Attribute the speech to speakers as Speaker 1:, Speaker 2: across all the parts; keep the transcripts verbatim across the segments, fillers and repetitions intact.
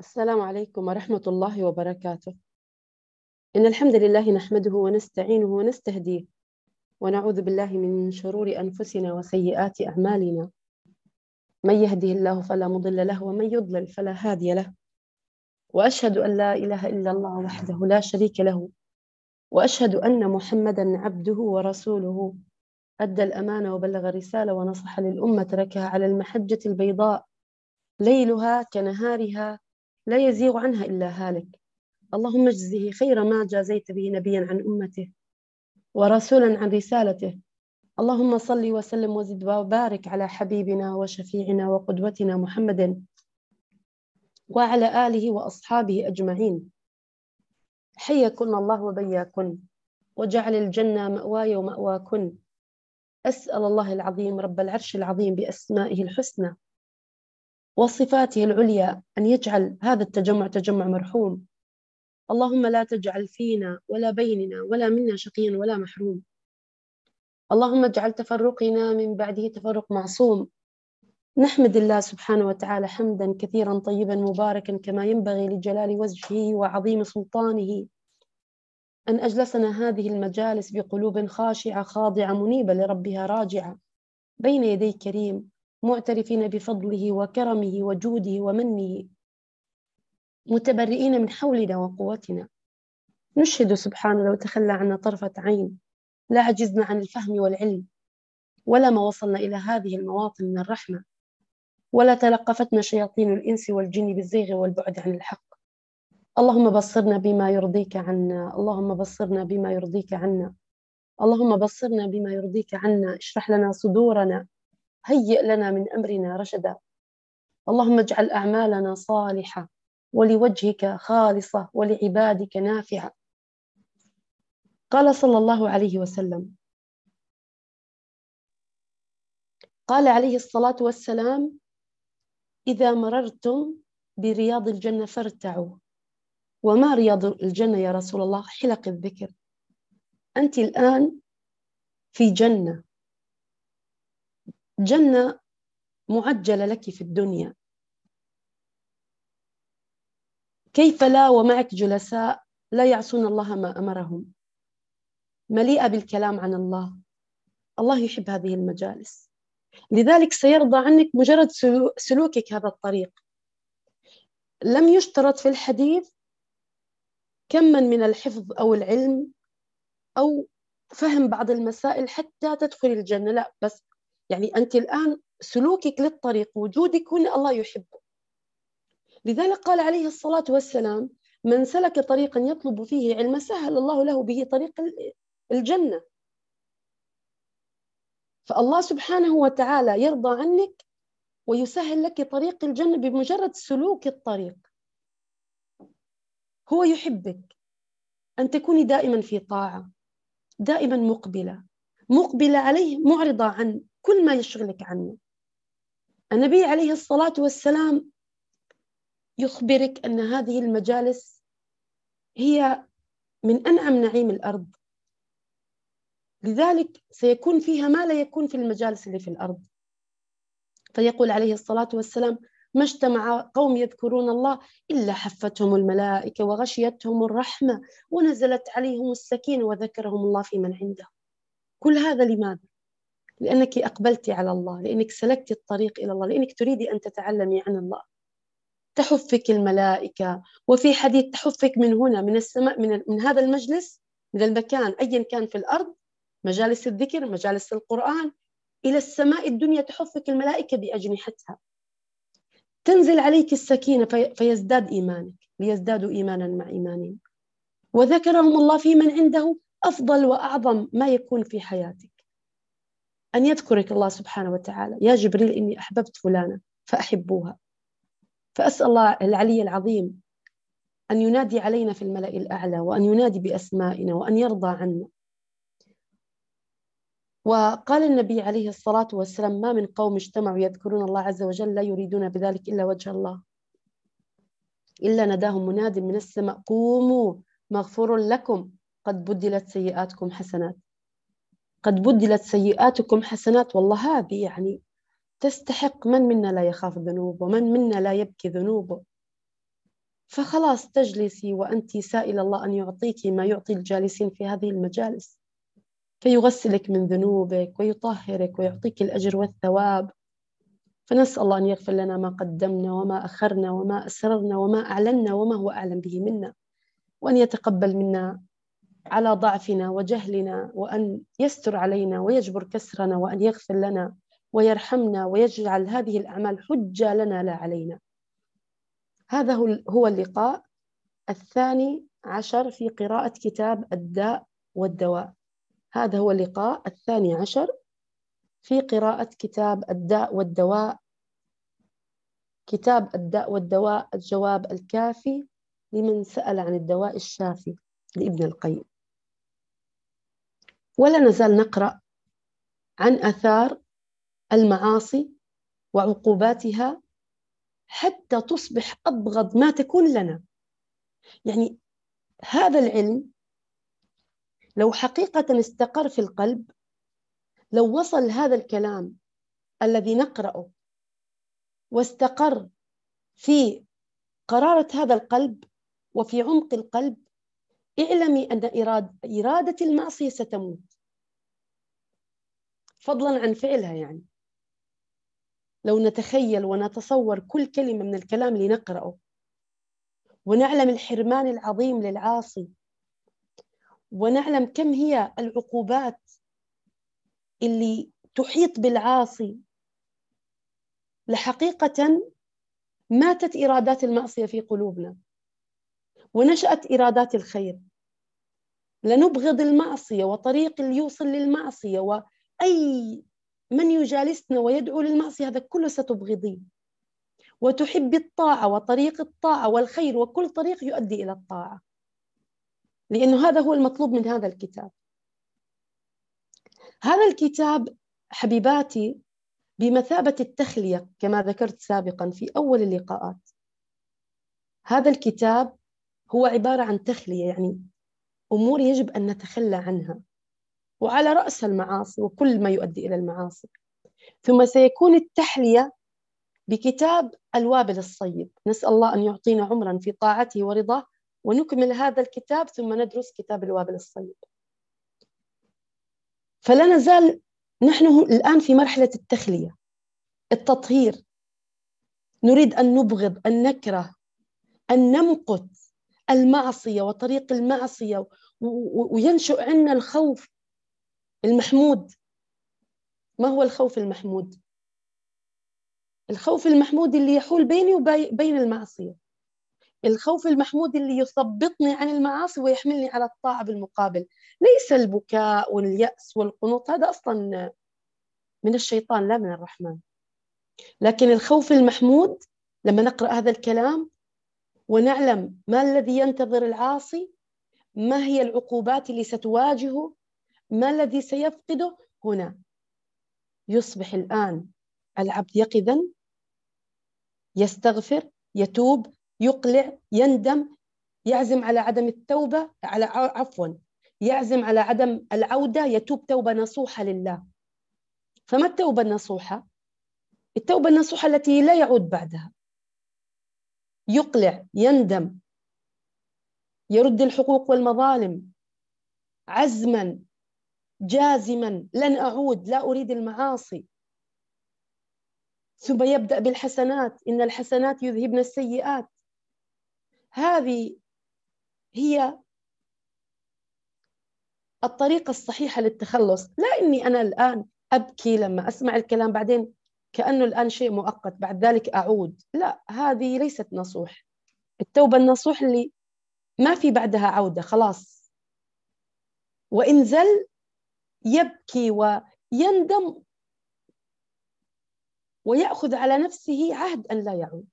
Speaker 1: السلام عليكم ورحمة الله وبركاته. إن الحمد لله نحمده ونستعينه ونستهديه ونعوذ بالله من شرور أنفسنا وسيئات أعمالنا. من يهده الله فلا مضل له ومن يضلل فلا هادي له، وأشهد أن لا إله إلا الله وحده لا شريك له، وأشهد أن محمدا عبده ورسوله، أدى الأمانة وبلغ الرسالة ونصح للأمة، تركها على المحجة البيضاء ليلها كنهارها لا يزيغ عنها إلا هالك. اللهم اجزه خير ما جازيت به نبيا عن أمته ورسولا عن رسالته. اللهم صل وسلم وزد وبارك على حبيبنا وشفيعنا وقدوتنا محمد وعلى آله وأصحابه أجمعين. حياكن الله وبياكن، وجعل الجنة مأواي ومأواكن. أسأل الله العظيم رب العرش العظيم بأسمائه الحسنى وصفاته العليا أن يجعل هذا التجمع تجمع مرحوم. اللهم لا تجعل فينا ولا بيننا ولا منا شقيا ولا محروم. اللهم اجعل تفرقنا من بعده تفرق معصوم. نحمد الله سبحانه وتعالى حمدا كثيرا طيبا مباركا كما ينبغي لجلال وجهه وعظيم سلطانه، أن أجلسنا هذه المجالس بقلوب خاشعة خاضعة منيبة لربها راجعة بين يدي كريم، معترفين بفضله وكرمه وجوده ومنه، متبرئين من حولنا وقوتنا. نشهد سبحانه لو تخلى عنا طرفة عين لا عجزنا عن الفهم والعلم، ولا ما وصلنا إلى هذه المواطن من الرحمة، ولا تلقفتنا شياطين الإنس والجن بالزيغ والبعد عن الحق. اللهم بصرنا بما يرضيك عنا، اللهم بصرنا بما يرضيك عنا، اللهم بصرنا بما يرضيك عنا. اشرح لنا صدورنا، هيئ لنا من أمرنا رشدا. اللهم اجعل أعمالنا صالحة ولوجهك خالصة ولعبادك نافعة. قال صلى الله عليه وسلم، قال عليه الصلاة والسلام: إذا مررتم برياض الجنة فارتعوا. وما رياض الجنة يا رسول الله؟ حلق الذكر. أنت الآن في جنة، جنة معجلة لك في الدنيا، كيف لا ومعك جلساء لا يعصون الله ما أمرهم، مليئة بالكلام عن الله. الله يحب هذه المجالس، لذلك سيرضى عنك مجرد سلوكك هذا الطريق. لم يشترط في الحديث كما من الحفظ أو العلم أو فهم بعض المسائل حتى تدخل الجنة، لا، بس يعني أنت الآن سلوكك للطريق، وجودك هنا الله يحبه. لذلك قال عليه الصلاة والسلام: من سلك طريقا يطلب فيه علما سهل الله له به طريق الجنة. فالله سبحانه وتعالى يرضى عنك ويسهل لك طريق الجنة بمجرد سلوك الطريق. هو يحبك أن تكوني دائما في طاعة، دائما مقبلة مقبلة عليه، معرضة عن كل ما يشغلك عنه. النبي عليه الصلاة والسلام يخبرك أن هذه المجالس هي من أنعم نعيم الأرض، لذلك سيكون فيها ما لا يكون في المجالس اللي في الأرض. فيقول عليه الصلاة والسلام: ما اجتمع قوم يذكرون الله إلا حفتهم الملائكة وغشيتهم الرحمة ونزلت عليهم السكينة وذكرهم الله في من عنده. كل هذا لماذا؟ لأنك أقبلت على الله، لأنك سلكت الطريق إلى الله، لأنك تريدي أن تتعلمي عن الله. تحفك الملائكة، وفي حديث تحفك من هنا من السماء، من, من هذا المجلس، من المكان أيا كان في الأرض، مجالس الذكر، مجالس القرآن، إلى السماء الدنيا تحفك الملائكة بأجنحتها. تنزل عليك السكينة في فيزداد إيمانك، ليزدادوا إيمانا مع إيمانهم، وذكرهم الله في من عنده. أفضل وأعظم ما يكون في حياتك أن يذكرك الله سبحانه وتعالى: يا جبريل إني أحببت فلانة فأحبوها. فأسأل الله العلي العظيم أن ينادي علينا في الملأ الأعلى، وأن ينادي بأسمائنا، وأن يرضى عنا. وقال النبي عليه الصلاة والسلام: ما من قوم اجتمعوا يذكرون الله عز وجل لا يريدون بذلك إلا وجه الله إلا نداهم مناد من السماء: قوموا مغفور لكم قد بدلت سيئاتكم حسنات. قد بدلت سيئاتكم حسنات، والله هذه يعني تستحق. من منا لا يخاف ذنوب، ومن منا لا يبكي ذنوبه. فخلاص تجلسي وأنت سائل الله أن يعطيك ما يعطي الجالسين في هذه المجالس، فيغسلك من ذنوبك ويطهرك ويعطيك الأجر والثواب. فنسأل الله أن يغفر لنا ما قدمنا وما أخرنا وما أسررنا وما أعلنا وما هو أعلم به منا، وأن يتقبل منا على ضعفنا وجهلنا، وأن يستر علينا ويجبر كسرنا، وأن يغفر لنا ويرحمنا ويجعل هذه الأعمال حجة لنا لا علينا. هذا هو اللقاء الثاني عشر في قراءة كتاب الداء والدواء. هذا هو اللقاء الثاني عشر في قراءة كتاب الداء والدواء، كتاب الداء والدواء الجواب الكافي لمن سأل عن الدواء الشافي لابن القيم. ولا نزال نقرأ عن آثار المعاصي وعقوباتها حتى تصبح أبغض ما تكون لنا. يعني هذا العلم لو حقيقة استقر في القلب، لو وصل هذا الكلام الذي نقرأه واستقر في قرارة هذا القلب وفي عمق القلب، اعلمي أن إرادة, إرادة المعصية ستموت، فضلا عن فعلها. يعني لو نتخيل ونتصور كل كلمة من الكلام اللي نقرأه، ونعلم الحرمان العظيم للعاصي، ونعلم كم هي العقوبات اللي تحيط بالعاصي، لحقيقة ماتت إرادات المعصية في قلوبنا ونشأت إرادات الخير. لنبغض المعصية وطريق اللي يوصل للمعصية، وأي من يجالسنا ويدعو للمعصية هذا كله ستبغضيه، وتحب الطاعة وطريق الطاعة والخير وكل طريق يؤدي إلى الطاعة، لأنه هذا هو المطلوب من هذا الكتاب. هذا الكتاب حبيباتي بمثابة التخلية كما ذكرت سابقا في أول اللقاءات. هذا الكتاب هو عبارة عن تخلية، يعني أمور يجب أن نتخلى عنها، وعلى رأس المعاصي وكل ما يؤدي إلى المعاصي. ثم سيكون التحلية بكتاب الوابل الصيب. نسأل الله أن يعطينا عمرا في طاعته ورضاه ونكمل هذا الكتاب ثم ندرس كتاب الوابل الصيب. فلا نزال نحن الآن في مرحلة التخلية، التطهير. نريد أن نبغض، أن نكره، أن نمقت المعصية وطريق المعصية، وينشأ عنا الخوف المحمود. ما هو الخوف المحمود؟ الخوف المحمود اللي يحول بيني وبين المعصية، الخوف المحمود اللي يثبطني عن المعاصي ويحملني على الطاعة بالمقابل. ليس البكاء واليأس والقنوط، هذا أصلا من الشيطان لا من الرحمن. لكن الخوف المحمود لما نقرأ هذا الكلام ونعلم ما الذي ينتظر العاصي، ما هي العقوبات اللي ستواجهه، ما الذي سيفقده، هنا يصبح الآن العبد يقظا، يستغفر، يتوب، يقلع، يندم، يعزم على عدم التوبة، على عفوا يعزم على عدم العودة، يتوب توبة نصوحة لله. فما التوبة النصوحة؟ التوبة النصوحة التي لا يعود بعدها. يقلع، يندم، يرد الحقوق والمظالم عزما جازما، لن أعود، لا أريد المعاصي. ثم يبدأ بالحسنات، إن الحسنات يذهبن السيئات. هذه هي الطريقة الصحيحة للتخلص. لا إني أنا الآن أبكي لما أسمع الكلام بعدين كأنه الآن شيء مؤقت بعد ذلك أعود، لا، هذه ليست نصوح. التوبة النصوح اللي ما في بعدها عودة، خلاص. وإن زل يبكي ويندم ويأخذ على نفسه عهد أن لا يعود.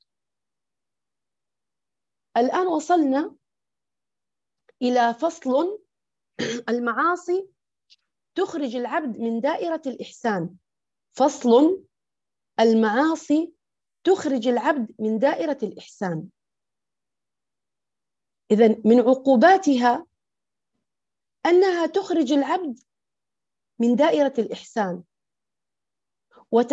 Speaker 1: الآن وصلنا إلى فصل المعاصي تخرج العبد من دائرة الإحسان. فصل المعاصي تخرج العبد من دائرة الإحسان. إذن من عقوباتها أنها تخرج العبد من دائرة الإحسان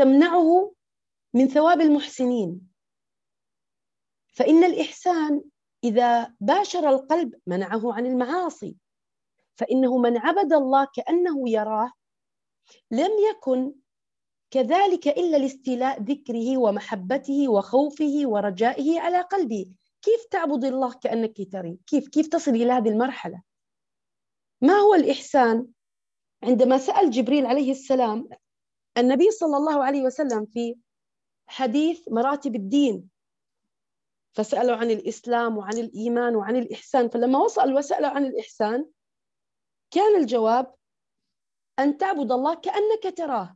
Speaker 1: وتمنعه من ثواب المحسنين. فإن الإحسان إذا باشر القلب منعه عن المعاصي، فإنه من عبد الله كأنه يراه لم يكن كذلك إلا لاستيلاء ذكره ومحبته وخوفه ورجائه على قلبه. كيف تعبد الله كأنك تريه؟ كيف كيف تصل إلى هذه المرحلة؟ ما هو الإحسان؟ عندما سأل جبريل عليه السلام النبي صلى الله عليه وسلم في حديث مراتب الدين، فسألوا عن الإسلام وعن الإيمان وعن الإحسان، فلما وصل وسألوا عن الإحسان كان الجواب أن تعبد الله كأنك تراه.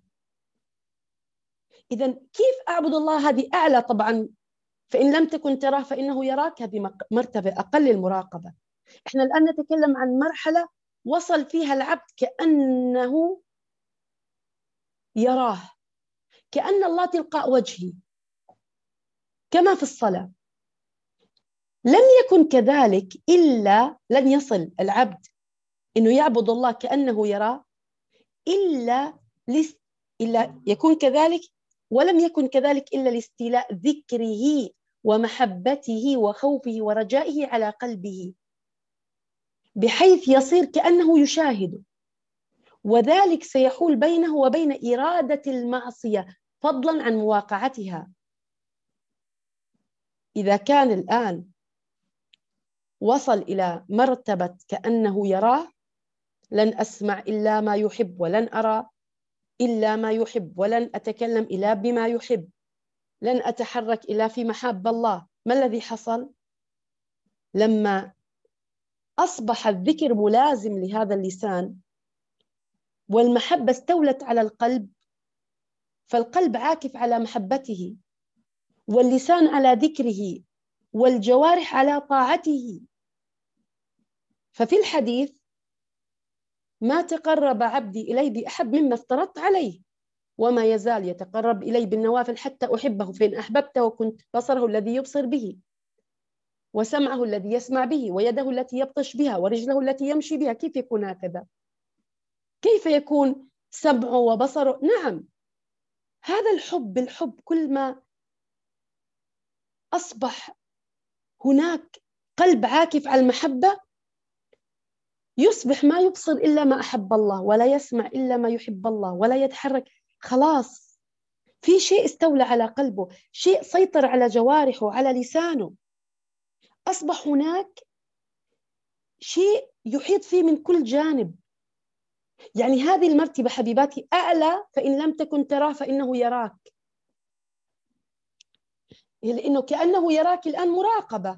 Speaker 1: إذن كيف أعبد الله؟ هذه أعلى طبعا، فإن لم تكن تراه فإنه يراك، هذه مرتبة أقل المراقبة. إحنا الآن نتكلم عن مرحلة وصل فيها العبد كأنه يراه، كأن الله تلقاء وجهه كما في الصلاة. لم يكن كذلك إلا لن يصل العبد إنه يعبد الله كأنه يراه إلا لس إلا يكون كذلك، ولم يكن كذلك إلا لاستيلاء ذكره ومحبته وخوفه ورجائه على قلبه، بحيث يصير كأنه يشاهد، وذلك سيحول بينه وبين إرادة المعصية فضلا عن مواقعتها. إذا كان الآن وصل إلى مرتبة كأنه يراه، لن أسمع إلا ما يحب، ولن أرى إلا ما يحب، ولن أتكلم إلا بما يحب، لن أتحرك إلا في محاب الله. ما الذي حصل؟ لما أصبح الذكر ملازم لهذا اللسان والمحبة استولت على القلب، فالقلب عاكف على محبته، واللسان على ذكره، والجوارح على طاعته. ففي الحديث ما تقرب عبدي إلي بأحب مما افترضت عليه، وما يزال يتقرب إلي بالنوافل حتى أحبه، فإن أحببته كنت بصره الذي يبصر به، وسمعه الذي يسمع به، ويده التي يبطش بها، ورجله التي يمشي بها. كيف يكون هكذا؟ كيف يكون سمعه وبصره؟ نعم، هذا الحب الحب كل ما أصبح هناك قلب عاكف على المحبة يصبح ما يبصر إلا ما أحب الله، ولا يسمع إلا ما يحب الله، ولا يتحرك. خلاص في شيء استولى على قلبه، شيء سيطر على جوارحه على لسانه، أصبح هناك شيء يحيط فيه من كل جانب. يعني هذه المرتبة حبيباتي أعلى، فإن لم تكن تراه فإنه يراك، لأنه كأنه يراك الآن مراقبة.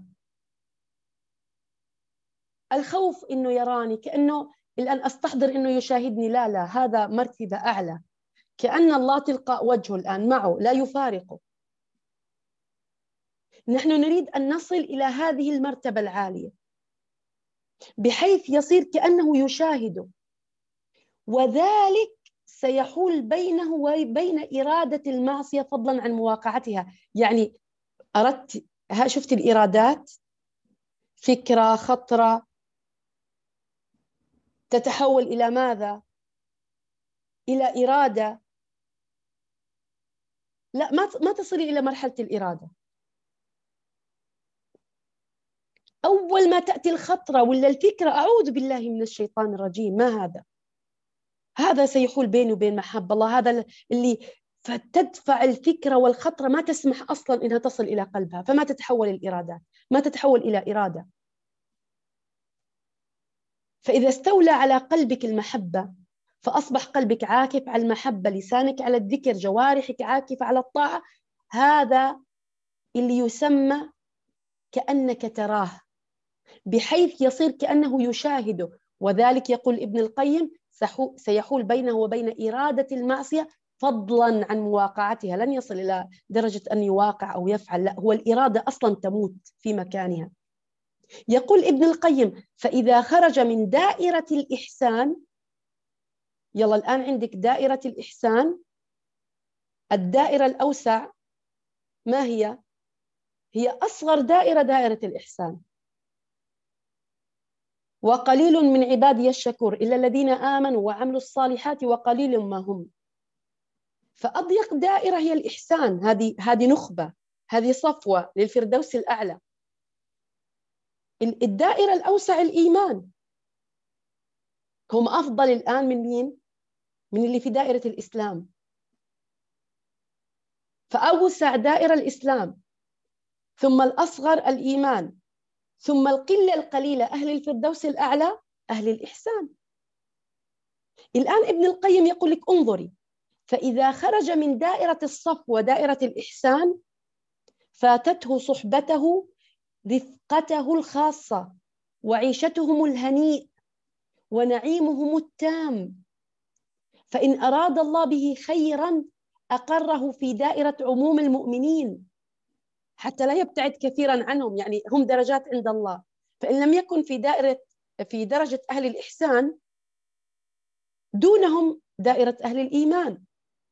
Speaker 1: الخوف إنه يراني، كأنه الآن أستحضر إنه يشاهدني. لا لا، هذا مرتبة أعلى، كأن الله تلقاء وجهه الآن معه لا يفارقه. نحن نريد أن نصل إلى هذه المرتبة العالية بحيث يصير كأنه يشاهده، وذلك سيحول بينه وبين إرادة المعصية فضلا عن مواقعتها. يعني أردت، ها شفت الإرادات، فكرة خطرة تتحول إلى ماذا؟ إلى إرادة. لا، ما ما تصلي إلى مرحلة الإرادة. أول ما تأتي الخطرة ولا الفكرة، أعوذ بالله من الشيطان الرجيم، ما هذا؟ هذا سيحول بيني وبين محب الله، هذا اللي فتدفع الفكرة والخطرة ما تسمح أصلا إنها تصل إلى قلبها، فما تتحول الإرادات، ما تتحول إلى إرادة. فإذا استولى على قلبك المحبة فأصبح قلبك عاكف على المحبة، لسانك على الذكر، جوارحك عاكفة على الطاعة، هذا اللي يسمى كأنك تراه، بحيث يصير كأنه يشاهده. وذلك يقول ابن القيم سيحول بينه وبين إرادة المعصية فضلا عن مواقعتها. لن يصل إلى درجة أن يواقع أو يفعل، لا، هو الإرادة أصلا تموت في مكانها. يقول ابن القيم فإذا خرج من دائرة الإحسان، يلا الآن عندك دائرة الإحسان، الدائرة الأوسع ما هي؟ هي أصغر دائرة، دائرة الإحسان. وقليل من عبادي الشكور إلا الذين آمنوا وعملوا الصالحات وقليل ما هم. فأضيق دائرة هي الإحسان، هذه هذه نخبة، هذه صفوة للفردوس الأعلى. الدائرة الأوسع الإيمان، هم أفضل الآن من مين؟ من اللي في دائرة الإسلام. فأوسع دائرة الإسلام، ثم الأصغر الإيمان، ثم القلة القليلة أهل الفردوس الأعلى أهل الإحسان. الآن ابن القيم يقول لك انظري، فإذا خرج من دائرة الصف ودائرة الإحسان فاتته صحبته رفقته الخاصة وعيشتهم الهنيء ونعيمهم التام، فإن أراد الله به خيرا أقره في دائرة عموم المؤمنين حتى لا يبتعد كثيرا عنهم، يعني هم درجات عند الله. فإن لم يكن في دائرة في درجة أهل الإحسان دونهم دائرة أهل الإيمان.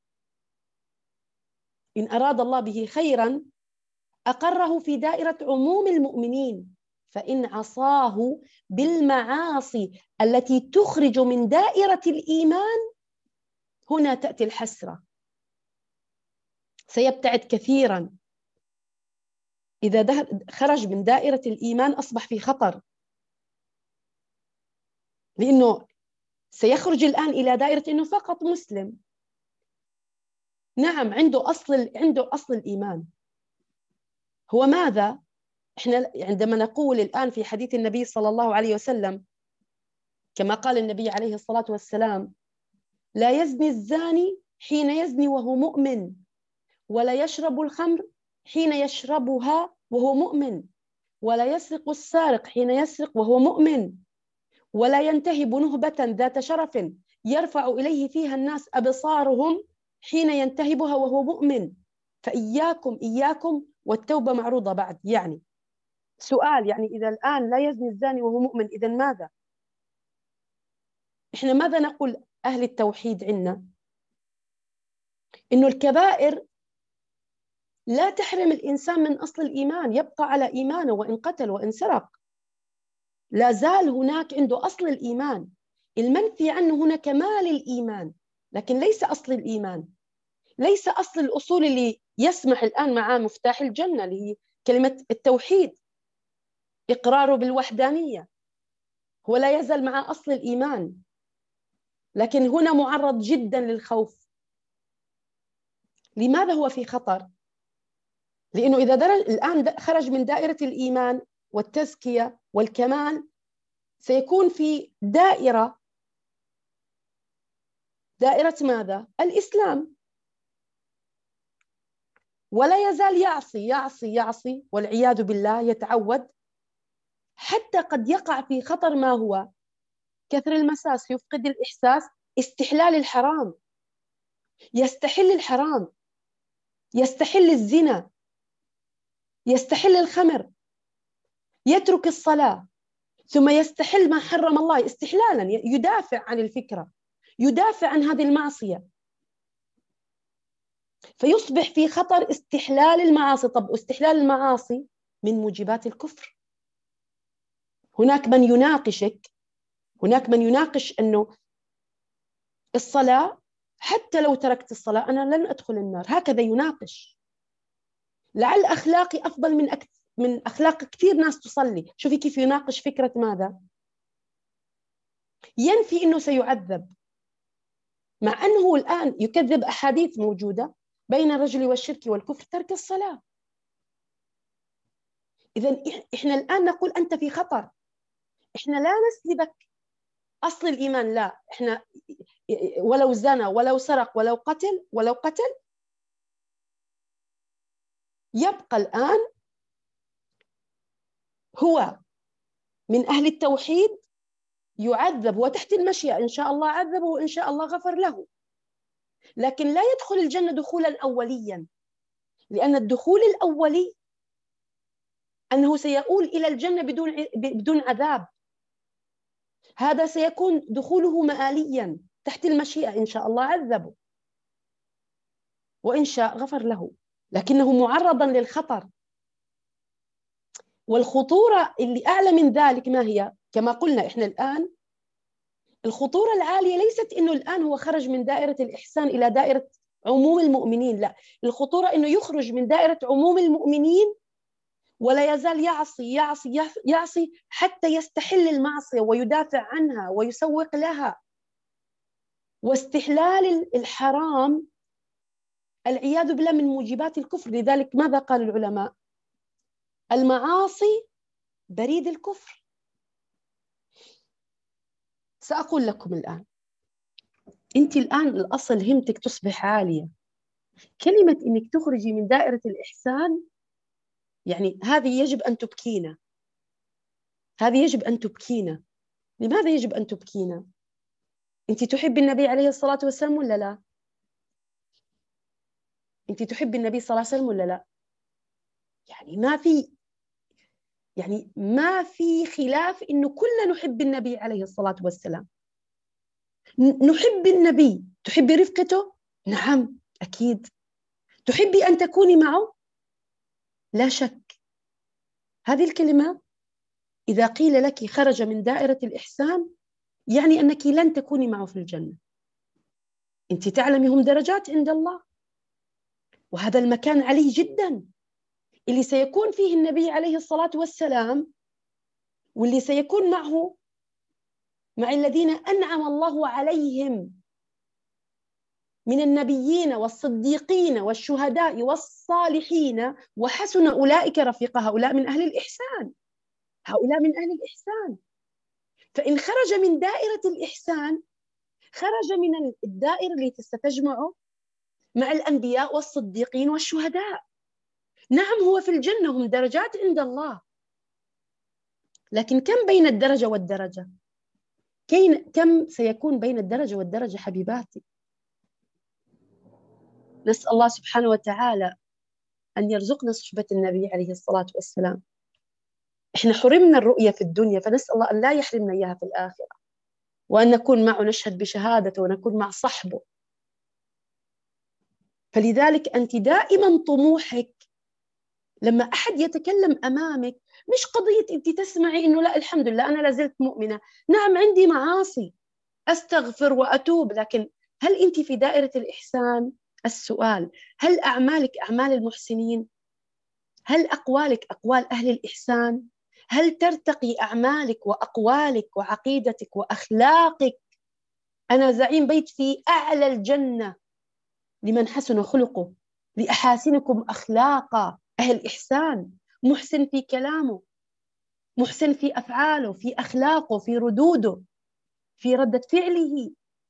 Speaker 1: إن أراد الله به خيرا أقره في دائرة عموم المؤمنين، فإن عصاه بالمعاصي التي تخرج من دائرة الإيمان هنا تأتي الحسرة، سيبتعد كثيرا. إذا خرج من دائرة الإيمان أصبح في خطر، لأنه سيخرج الآن إلى دائرة أنه فقط مسلم، نعم عنده أصل عنده أصل الإيمان. هو ماذا؟ إحنا عندما نقول الآن في حديث النبي صلى الله عليه وسلم كما قال النبي عليه الصلاة والسلام: لا يزني الزاني حين يزني وهو مؤمن، ولا يشرب الخمر حين يشربها وهو مؤمن، ولا يسرق السارق حين يسرق وهو مؤمن، ولا ينتهب نهبة ذات شرف يرفع إليه فيها الناس أبصارهم حين ينتهبها وهو مؤمن. فإياكم إياكم والتوبة معروضة بعد. يعني سؤال، يعني إذا الآن لا يزني الزاني وهو مؤمن، إذا ماذا؟ إحنا ماذا نقول أهل التوحيد عنا؟ إنه الكبائر لا تحرم الإنسان من أصل الإيمان، يبقى على إيمانه وإن قتل وإن سرق، لا زال هناك عنده أصل الإيمان. المنفي عنه هنا كمال الإيمان، لكن ليس أصل الإيمان، ليس أصل الأصول اللي يسمح الآن مع مفتاح الجنة اللي هي كلمة التوحيد، إقراره بالوحدانية، هو لا يزال مع أصل الإيمان، لكن هنا معرض جدا للخوف. لماذا هو في خطر؟ لأنه إذا درج الآن خرج من دائرة الإيمان والتزكية والكمال سيكون في دائرة دائرة ماذا؟ الإسلام، ولا يزال يعصي يعصي يعصي والعياذ بالله، يتعود حتى قد يقع في خطر. ما هو؟ كثر المساس، يفقد الإحساس، استحلال الحرام، يستحل الحرام، يستحل الزنا، يستحل الخمر، يترك الصلاة، ثم يستحل ما حرم الله استحلالا، يدافع عن الفكرة، يدافع عن هذه المعصية، فيصبح في خطر استحلال المعاصي. طب استحلال المعاصي من موجبات الكفر. هناك من يناقشك، هناك من يناقش أنه الصلاة حتى لو تركت الصلاة أنا لن أدخل النار، هكذا يناقش. لعل أخلاقي أفضل من أك... من أخلاق كثير ناس تصلي. شوفي كيف يناقش فكرة ماذا؟ ينفي أنه سيعذب، مع أنه الآن يكذب أحاديث موجودة بين الرجل والشرك والكفر ترك الصلاة. إذن إحنا الآن نقول أنت في خطر، إحنا لا نسلبك أصل الإيمان، لا، إحنا ولو زنى ولو سرق ولو قتل ولو قتل يبقى الآن هو من أهل التوحيد، يعذب وتحت المشيئة، إن شاء الله عذبه وإن شاء الله غفر له، لكن لا يدخل الجنة دخولا أوليا، لأن الدخول الأولي أنه سيؤول إلى الجنة بدون بدون عذاب، هذا سيكون دخوله مآليا تحت المشيئة، إن شاء الله عذبه وإن شاء غفر له، لكنه معرضا للخطر. والخطورة اللي أعلى من ذلك ما هي؟ كما قلنا إحنا الآن الخطورة العالية ليست إنه الآن هو خرج من دائرة الإحسان إلى دائرة عموم المؤمنين، لا، الخطورة إنه يخرج من دائرة عموم المؤمنين ولا يزال يعصي يعصي يعصي حتى يستحل المعصية ويدافع عنها ويسوق لها. واستحلال الحرام العياذ بالله من موجبات الكفر. لذلك ماذا قال العلماء؟ المعاصي بريد الكفر. سأقول لكم الآن، أنت الآن الأصل همتك تصبح عالية. كلمة إنك تخرجي من دائرة الإحسان يعني هذه يجب أن تبكينا، هذه يجب أن تبكينا. لماذا يجب أن تبكينا؟ أنت تحب النبي عليه الصلاة والسلام ولا لا؟ أنت تحب النبي صلى الله عليه وسلم ولا لا؟ يعني ما في يعني ما في خلاف إنه كلنا نحب النبي عليه الصلاة والسلام. نحب النبي. تحبي رفقته؟ نعم أكيد. تحبي أن تكوني معه؟ لا شك. هذه الكلمة إذا قيل لك خرج من دائرة الإحسان يعني أنك لن تكوني معه في الجنة. أنت تعلمي هم درجات عند الله، وهذا المكان علي جدا اللي سيكون فيه النبي عليه الصلاة والسلام، واللي سيكون معه مع الذين أنعم الله عليهم من النبيين والصديقين والشهداء والصالحين وحسن أولئك رفيقا. هؤلاء من أهل الإحسان، هؤلاء من أهل الإحسان. فإن خرج من دائرة الإحسان خرج من الدائرة التي ستجمعه مع الأنبياء والصديقين والشهداء. نعم هو في الجنة، هم درجات عند الله، لكن كم بين الدرجة والدرجة؟ كم سيكون بين الدرجة والدرجة حبيباتي؟ نسأل الله سبحانه وتعالى أن يرزقنا صحبة النبي عليه الصلاة والسلام. إحنا حرمنا الرؤية في الدنيا، فنسأل الله أن لا يحرمنا إياها في الآخرة، وأن نكون معه نشهد بشهادته ونكون مع صحبه. فلذلك أنت دائما طموحك لما أحد يتكلم أمامك مش قضية أنت تسمعي إنه لا الحمد لله أنا لازلت مؤمنة، نعم عندي معاصي أستغفر وأتوب، لكن هل أنت في دائرة الإحسان؟ السؤال، هل أعمالك أعمال المحسنين؟ هل أقوالك أقوال أهل الإحسان؟ هل ترتقي أعمالك وأقوالك وعقيدتك وأخلاقك؟ أنا زعيم بيت في أعلى الجنة لمن حسن خلقه، لأحاسنكم أخلاقا. أهل إحسان، محسن في كلامه، محسن في أفعاله، في أخلاقه، في ردوده، في ردة فعله.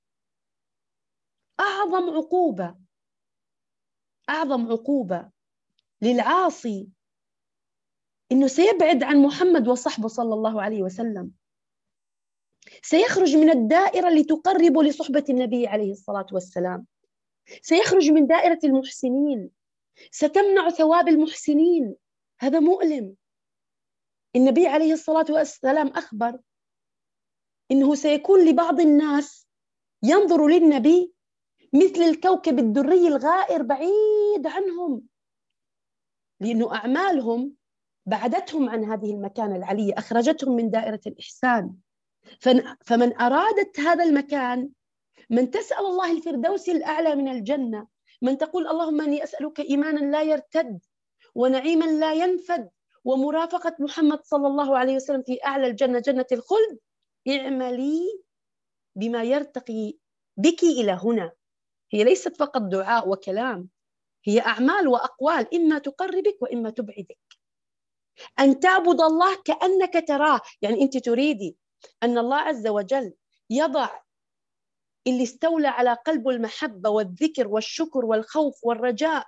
Speaker 1: أعظم عقوبة أعظم عقوبة للعاصي إنه سيبعد عن محمد وصحبه صلى الله عليه وسلم، سيخرج من الدائرة اللي تقرب لصحبة النبي عليه الصلاة والسلام، سيخرج من دائرة المحسنين، ستمنع ثواب المحسنين. هذا مؤلم. النبي عليه الصلاة والسلام أخبر إنه سيكون لبعض الناس ينظر للنبي مثل الكوكب الدري الغائر بعيد عنهم، لأنه أعمالهم بعدتهم عن هذه المكانة العلية، أخرجتهم من دائرة الإحسان. فمن أرادت هذا المكان، من تسأل الله الفردوس الأعلى من الجنة، من تقول اللهم أني أسألك إيمانا لا يرتد ونعيما لا ينفد ومرافقة محمد صلى الله عليه وسلم في أعلى الجنة جنة الخلد، اعملي بما يرتقي بك إلى هنا. هي ليست فقط دعاء وكلام، هي أعمال وأقوال إما تقربك وإما تبعدك. أن تعبد الله كأنك تراه، يعني أنت تريدي أن الله عز وجل يضع اللي استولى على قلبه المحبة والذكر والشكر والخوف والرجاء،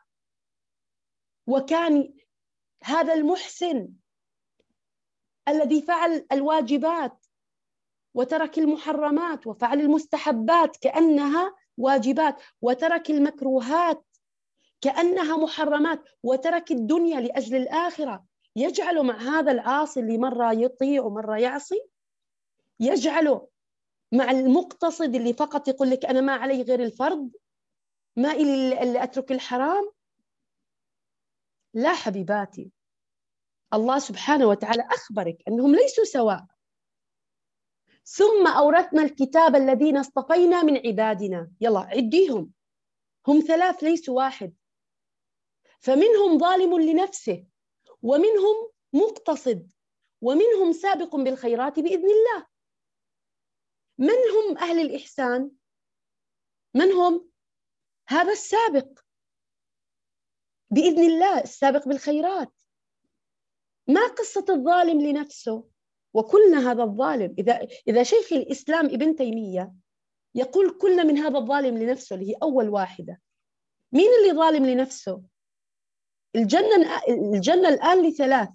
Speaker 1: وكان هذا المحسن الذي فعل الواجبات وترك المحرمات وفعل المستحبات كأنها واجبات، وترك المكروهات كأنها محرمات، وترك الدنيا لأجل الآخرة، يجعل مع هذا العاصي اللي مرة يطيع ومرة يعصي، يجعله مع المقتصد اللي فقط يقول لك أنا ما علي غير الفرض، ما إلي اللي أترك الحرام. لا حبيباتي، الله سبحانه وتعالى أخبرك أنهم ليسوا سواء. ثم أورثنا الكتاب الذين اصطفينا من عبادنا، يلا عديهم، هم ثلاث ليسوا واحد. فمنهم ظالم لنفسه، ومنهم مقتصد، ومنهم سابق بالخيرات بإذن الله. من هم أهل الإحسان؟ من هم؟ هذا السابق بإذن الله، السابق بالخيرات. ما قصة الظالم لنفسه؟ وكلنا هذا الظالم. إذا إذا شيخ الإسلام ابن تيمية يقول كلنا من هذا الظالم لنفسه، اللي هي أول واحدة. مين اللي ظالم لنفسه؟ الجنة الجنة الآن لثلاث،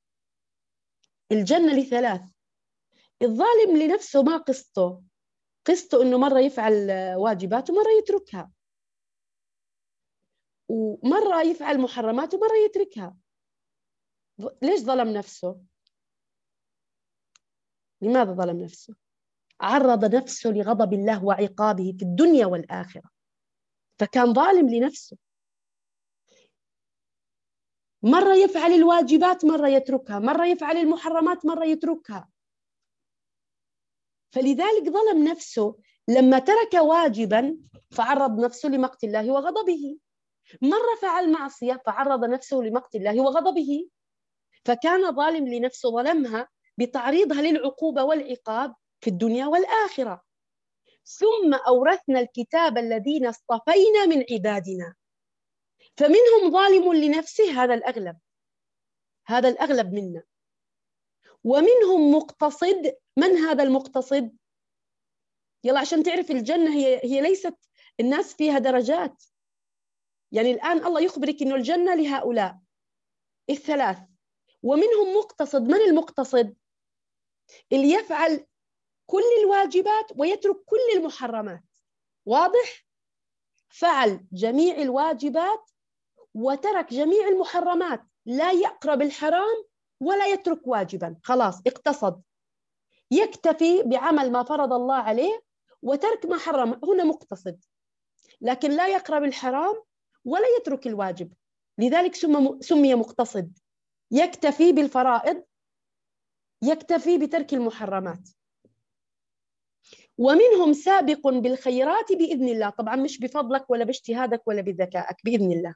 Speaker 1: الجنة لثلاث. الظالم لنفسه ما قصته، قصته إنه مرة يفعل واجبات ومرة يتركها، ومرة يفعل محرمات ومرة يتركها. ليش ظلم نفسه؟ لماذا ظلم نفسه؟ عرض نفسه لغضب الله وعقابه في الدنيا والآخرة، فكان ظالم لنفسه. مرة يفعل الواجبات مرة يتركها، مرة يفعل المحرمات مرة يتركها، فلذلك ظلم نفسه. لما ترك واجبا فعرض نفسه لمقت الله وغضبه، مرة فعل معصية فعرض نفسه لمقت الله وغضبه، فكان ظالم لنفسه، ظلمها بتعريضها للعقوبة والعقاب في الدنيا والآخرة. ثم أورثنا الكتاب الذين اصطفينا من عبادنا، فمنهم ظالم لنفسه، هذا الأغلب، هذا الأغلب منا. ومنهم مقتصد. من هذا المقتصد؟ يلا عشان تعرف الجنة هي هي ليست الناس فيها درجات. يعني الآن الله يخبرك إنه الجنة لهؤلاء الثلاث. ومنهم مقتصد. من المقتصد؟ اللي يفعل كل الواجبات ويترك كل المحرمات. واضح؟ فعل جميع الواجبات وترك جميع المحرمات، لا يقرب الحرام ولا يترك واجبا، خلاص اقتصد، يكتفي بعمل ما فرض الله عليه وترك ما حرم، هنا مقتصد. لكن لا يقرب الحرام ولا يترك الواجب، لذلك سمي مقتصد. يكتفي بالفرائض، يكتفي بترك المحرمات. ومنهم سابق بالخيرات بإذن الله، طبعا مش بفضلك ولا باجتهادك ولا بذكائك، بإذن الله.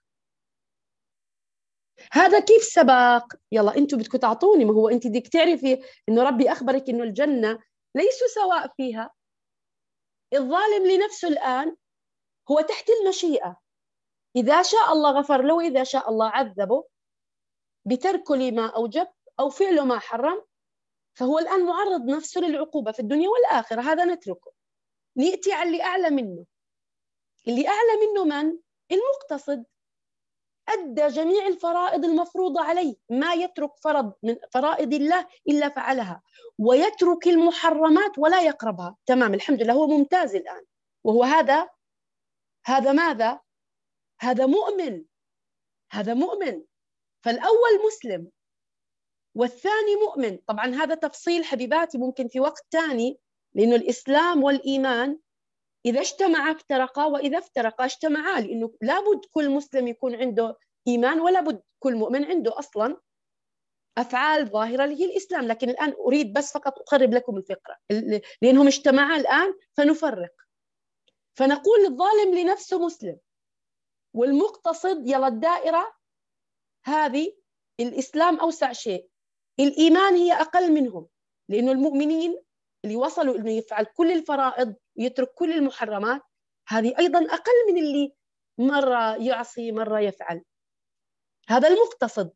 Speaker 1: هذا كيف سبق؟ يلا انتم بدكم تعطوني، ما هو انت بدك تعرفي انه ربي اخبرك انه الجنة ليسوا سواء فيها. الظالم لنفسه الآن هو تحت المشيئة، إذا شاء الله غفر له وإذا شاء الله عذبه بتركه لما أوجب أو فعله ما حرم، فهو الآن معرض نفسه للعقوبة في الدنيا والآخرة، هذا نتركه. نأتي على اللي أعلى منه. اللي أعلى منه من؟ المقتصد، أدى جميع الفرائض المفروضة عليه، ما يترك فرض من فرائض الله إلا فعلها، ويترك المحرمات ولا يقربها. تمام، الحمد لله، هو ممتاز الآن. وهو هذا هذا ماذا؟ هذا مؤمن، هذا مؤمن. فالأول مسلم والثاني مؤمن. طبعا هذا تفصيل حبيباتي ممكن في وقت ثاني، لأنه الإسلام والإيمان إذا اجتمعا افترقا وإذا افترقا اجتمعا، لأنه لابد كل مسلم يكون عنده إيمان ولا بد كل مؤمن عنده أصلا أفعال ظاهرة اللي هي الإسلام. لكن الآن أريد بس فقط أقرب لكم الفكرة، لأنهم اجتمعا الآن فنفرق. فنقول الظالم لنفسه مسلم، والمقتصد يلا الدائرة هذه الإسلام أوسع شيء، الإيمان هي أقل منهم، لأنه المؤمنين اللي وصلوا إنه يفعل كل الفرائض ويترك كل المحرمات، هذه أيضا أقل من اللي مرة يعصي مرة يفعل. هذا المقتصد.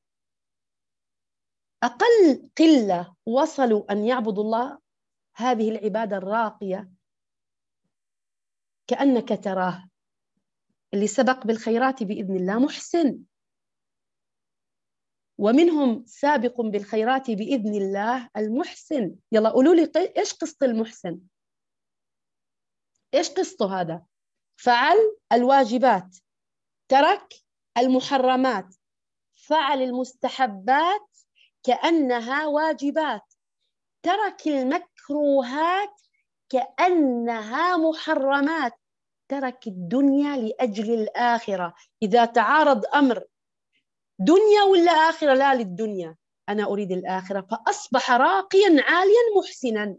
Speaker 1: أقل قلة وصلوا أن يعبدوا الله هذه العبادة الراقية كأنك تراه، اللي سبق بالخيرات بإذن الله محسن. ومنهم سابق بالخيرات بإذن الله المحسن. يلا قولوا لي إيش قصة المحسن؟ إيش قصته هذا؟ فعل الواجبات، ترك المحرمات، فعل المستحبات كأنها واجبات، ترك المكروهات كأنها محرمات، ترك الدنيا لأجل الآخرة. إذا تعارض أمر دنيا ولا آخرة، لا للدنيا، أنا أريد الآخرة، فأصبح راقيا عاليا محسنا.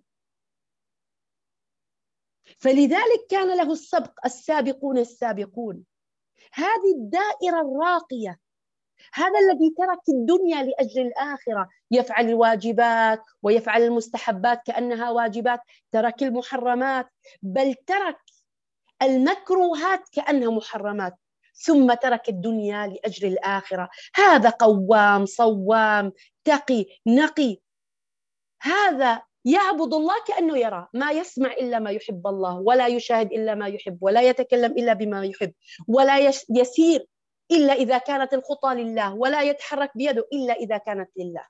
Speaker 1: فلذلك كان له السبق، السابقون السابقون. هذه الدائرة الراقية هذا الذي ترك الدنيا لأجل الآخرة، يفعل الواجبات ويفعل المستحبات كأنها واجبات، ترك المحرمات، بل ترك المكروهات كأنها محرمات، ثم ترك الدنيا لأجل الآخرة. هذا قوام صوام تقي نقي، هذا يعبد الله كأنه يرى، ما يسمع إلا ما يحب الله، ولا يشاهد إلا ما يحب، ولا يتكلم إلا بما يحب، ولا يسير إلا إذا كانت الخطى لله، ولا يتحرك بيده إلا إذا كانت لله.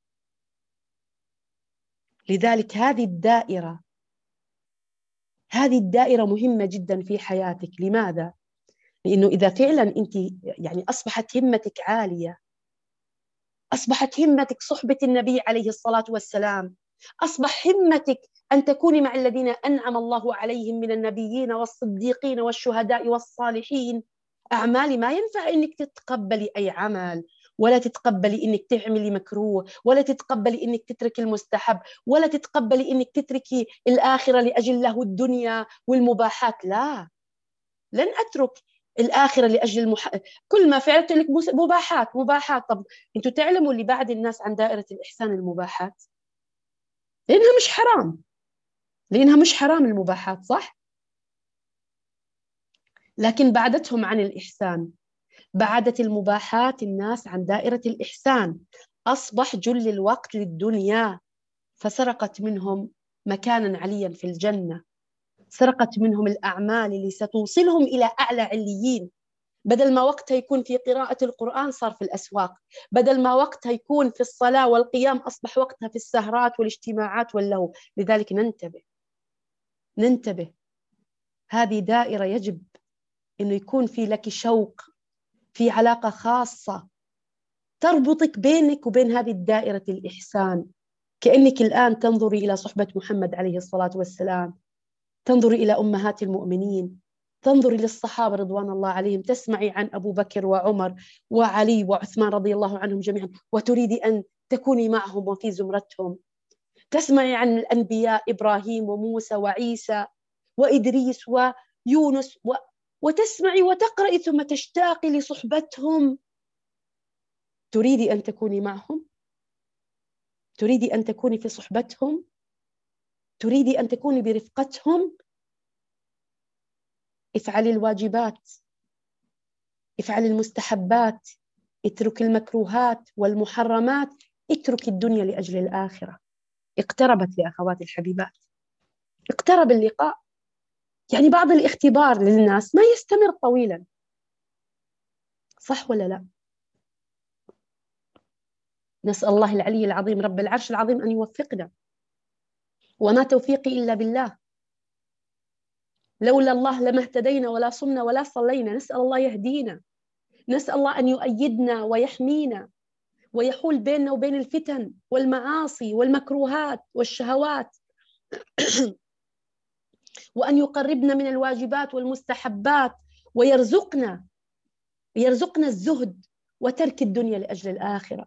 Speaker 1: لذلك هذه الدائرة هذه الدائرة مهمة جدا في حياتك. لماذا؟ لأنه إذا فعلا أنت يعني أصبحت همتك عالية، أصبحت همتك صحبة النبي عليه الصلاة والسلام، أصبح همتك أن تكوني مع الذين أنعم الله عليهم من النبيين والصديقين والشهداء والصالحين. أعمالي ما ينفع إنك تتقبلي أي عمل، ولا تتقبلي إنك تعملي مكروه، ولا تتقبلي إنك تتركي المستحب، ولا تتقبلي إنك تتركي الآخرة لأجل له الدنيا والمباحات. لا، لن أترك الآخرة لأجل المح... كل ما فعلت لك مباحات مباحات. طب أنتوا تعلموا اللي بعد الناس عن دائرة الإحسان المباحات، لأنها مش حرام، لأنها مش حرام المباحات، صح؟ لكن بعدتهم عن الإحسان، بعدت المباحات الناس عن دائرة الإحسان، أصبح جل الوقت للدنيا، فسرقت منهم مكانا عليا في الجنة، سرقت منهم الأعمال اللي ستوصلهم إلى أعلى عليين. بدل ما وقتها يكون في قراءة القرآن صار في الأسواق، بدل ما وقتها يكون في الصلاة والقيام أصبح وقتها في السهرات والاجتماعات واللهو. لذلك ننتبه ننتبه هذه دائرة يجب أنه يكون في لك شوق، في علاقة خاصة تربطك بينك وبين هذه الدائرة الإحسان، كأنك الآن تنظري إلى صحبة محمد عليه الصلاة والسلام، تنظري إلى أمهات المؤمنين، تنظري للصحابة رضوان الله عليهم، تسمعي عن أبو بكر وعمر وعلي وعثمان رضي الله عنهم جميعا، وتريدي أن تكوني معهم وفي زمرتهم. تسمعي عن الأنبياء إبراهيم وموسى وعيسى وإدريس ويونس و... وتسمعي وتقرأي ثم تشتاقي لصحبتهم. تريدي أن تكوني معهم؟ تريدي أن تكوني في صحبتهم؟ تريدي أن تكوني برفقتهم؟ افعلي الواجبات، افعلي المستحبات، اترك المكروهات والمحرمات، اترك الدنيا لأجل الآخرة. اقتربت يا أخواتي الحبيبات، اقترب اللقاء. يعني بعض الاختبار للناس ما يستمر طويلا، صح ولا لا؟ نسأل الله العلي العظيم رب العرش العظيم أن يوفقنا، وما توفيقي إلا بالله. لولا الله لما اهتدينا ولا صمنا ولا صلينا. نسأل الله يهدينا، نسأل الله أن يؤيدنا ويحمينا ويحول بيننا وبين الفتن والمعاصي والمكروهات والشهوات وأن يقربنا من الواجبات والمستحبات، ويرزقنا يرزقنا الزهد وترك الدنيا لأجل الآخرة.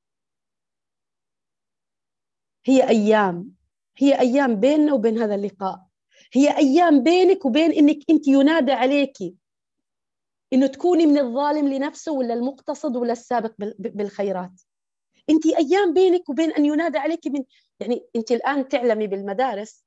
Speaker 1: هي أيام هي أيام بيننا وبين هذا اللقاء، هي أيام بينك وبين إنك أنت ينادى عليك إنه تكوني من الظالم لنفسه ولا المقتصد ولا السابق بالخيرات. أنت أيام بينك وبين أن ينادى عليك من، يعني أنت الآن تعلمي بالمدارس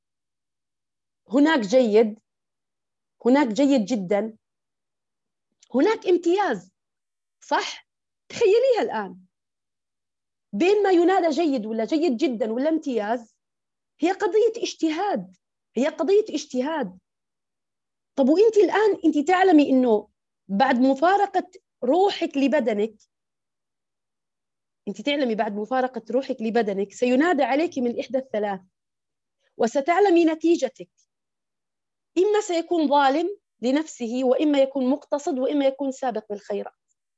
Speaker 1: هناك جيد، هناك جيد جدا، هناك امتياز، صح؟ تخيليها الآن، بين ما ينادى جيد ولا جيد جدا ولا امتياز، هي قضية اجتهاد، هي قضية اجتهاد. طب وانت الآن انت تعلمي انه بعد مفارقة روحك لبدنك، انت تعلمي بعد مفارقة روحك لبدنك سينادى عليك من إحدى الثلاث، وستعلمي نتيجتك، إما سيكون ظالم لنفسه، وإما يكون مقتصد، وإما يكون سابق بالخيرات.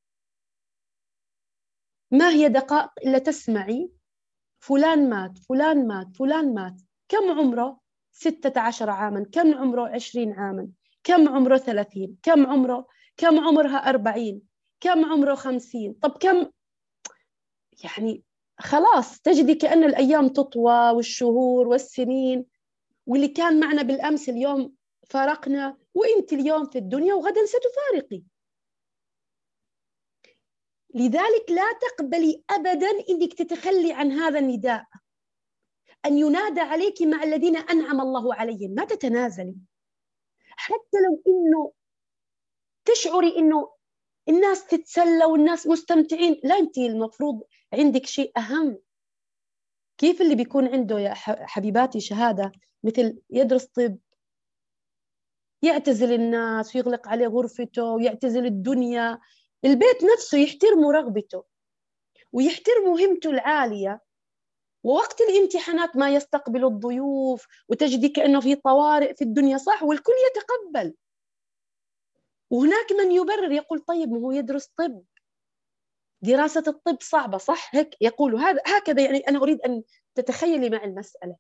Speaker 1: ما هي دقائق إلا تسمعي فلان مات فلان مات فلان مات. كم عمره؟ ستة عشر عاما. كم عمره؟ عشرين عاما. كم عمره؟ ثلاثين. كم عمره؟ كم عمرها؟ أربعين. كم عمره؟ خمسين. طب كم؟ يعني خلاص تجدي كأن الأيام تطوى والشهور والسنين، واللي كان معنا بالأمس اليوم فارقنا، وإنت اليوم في الدنيا وغدا ستفارقي. لذلك لا تقبلي أبداً إنك تتخلي عن هذا النداء، أن ينادى عليك مع الذين أنعم الله عليهم، ما تتنازلي. حتى لو إنه تشعري إنه الناس تتسلى والناس مستمتعين، لا، أنت المفروض عندك شيء أهم. كيف اللي بيكون عنده يا حبيباتي شهادة مثل يدرس طب، يعتزل الناس ويغلق عليه غرفته ويعتزل الدنيا، البيت نفسه يحترموا رغبته ويحترموا همته العالية، ووقت الامتحانات ما يستقبل الضيوف، وتجدي كأنه في طوارئ في الدنيا، صح، والكل يتقبل. وهناك من يبرر يقول طيب ما هو يدرس طب، دراسة الطب صعبة، صح، هيك يقولوا، هذا هكذا. يعني أنا أريد أن تتخيلي مع المسألة.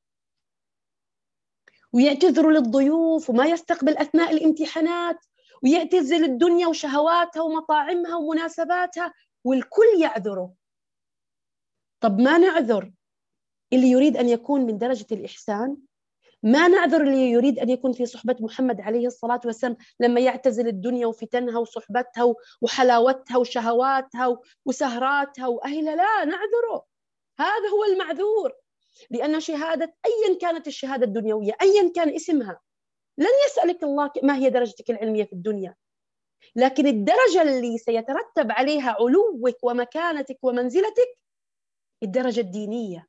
Speaker 1: ويعتذر للضيوف وما يستقبل أثناء الامتحانات، ويعتزل الدنيا وشهواتها ومطاعمها ومناسباتها، والكل يعذره. طب ما نعذر اللي يريد أن يكون من درجة الإحسان؟ ما نعذر اللي يريد أن يكون في صحبة محمد عليه الصلاة والسلام لما يعتزل الدنيا وفتنها وصحبتها وحلاوتها وشهواتها وسهراتها وأهلها؟ لا نعذره، هذا هو المعذور. لأن شهادة أيا كانت الشهادة الدنيوية أيا كان اسمها، لن يسألك الله ما هي درجتك العلمية في الدنيا، لكن الدرجة اللي سيترتب عليها علوك ومكانتك ومنزلتك الدرجة الدينية،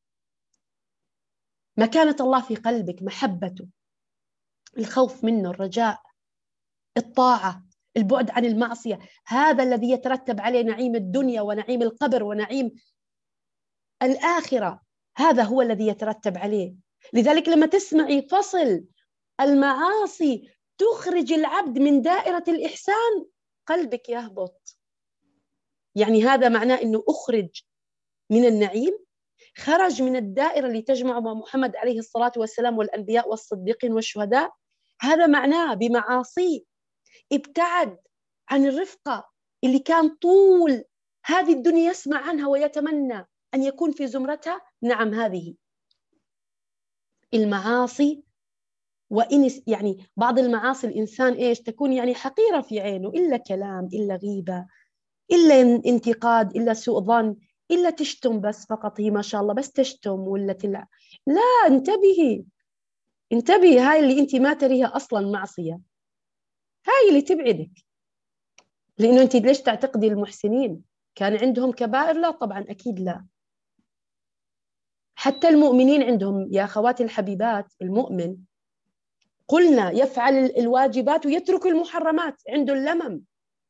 Speaker 1: مكانة الله في قلبك، محبته، الخوف منه، الرجاء، الطاعة، البعد عن المعصية. هذا الذي يترتب عليه نعيم الدنيا ونعيم القبر ونعيم الآخرة، هذا هو الذي يترتب عليه. لذلك لما تسمعي فصل المعاصي تخرج العبد من دائرة الإحسان قلبك يهبط، يعني هذا معناه أنه أخرج من النعيم، خرج من الدائرة اللي تجمع مع محمد عليه الصلاة والسلام والأنبياء والصديقين والشهداء. هذا معناه بمعاصي ابتعد عن الرفقة اللي كان طول هذه الدنيا يسمع عنها ويتمنى أن يكون في زمرتها. نعم، هذه المعاصي. وإن يعني بعض المعاصي الإنسان إيش تكون يعني حقيرة في عينه، إلا كلام، إلا غيبة، إلا انتقاد، إلا سوء ظن، إلا تشتم بس فقط، هي ما شاء الله بس تشتم ولا تلع. لا، انتبهي انتبهي، هاي اللي انت ما تريها أصلا معصية، هاي اللي تبعدك. لأنه انت ليش تعتقدي المحسنين كان عندهم كبائر؟ لا طبعا، أكيد لا. حتى المؤمنين عندهم يا أخواتي الحبيبات، المؤمن قلنا يفعل الواجبات ويترك المحرمات، عنده اللمم.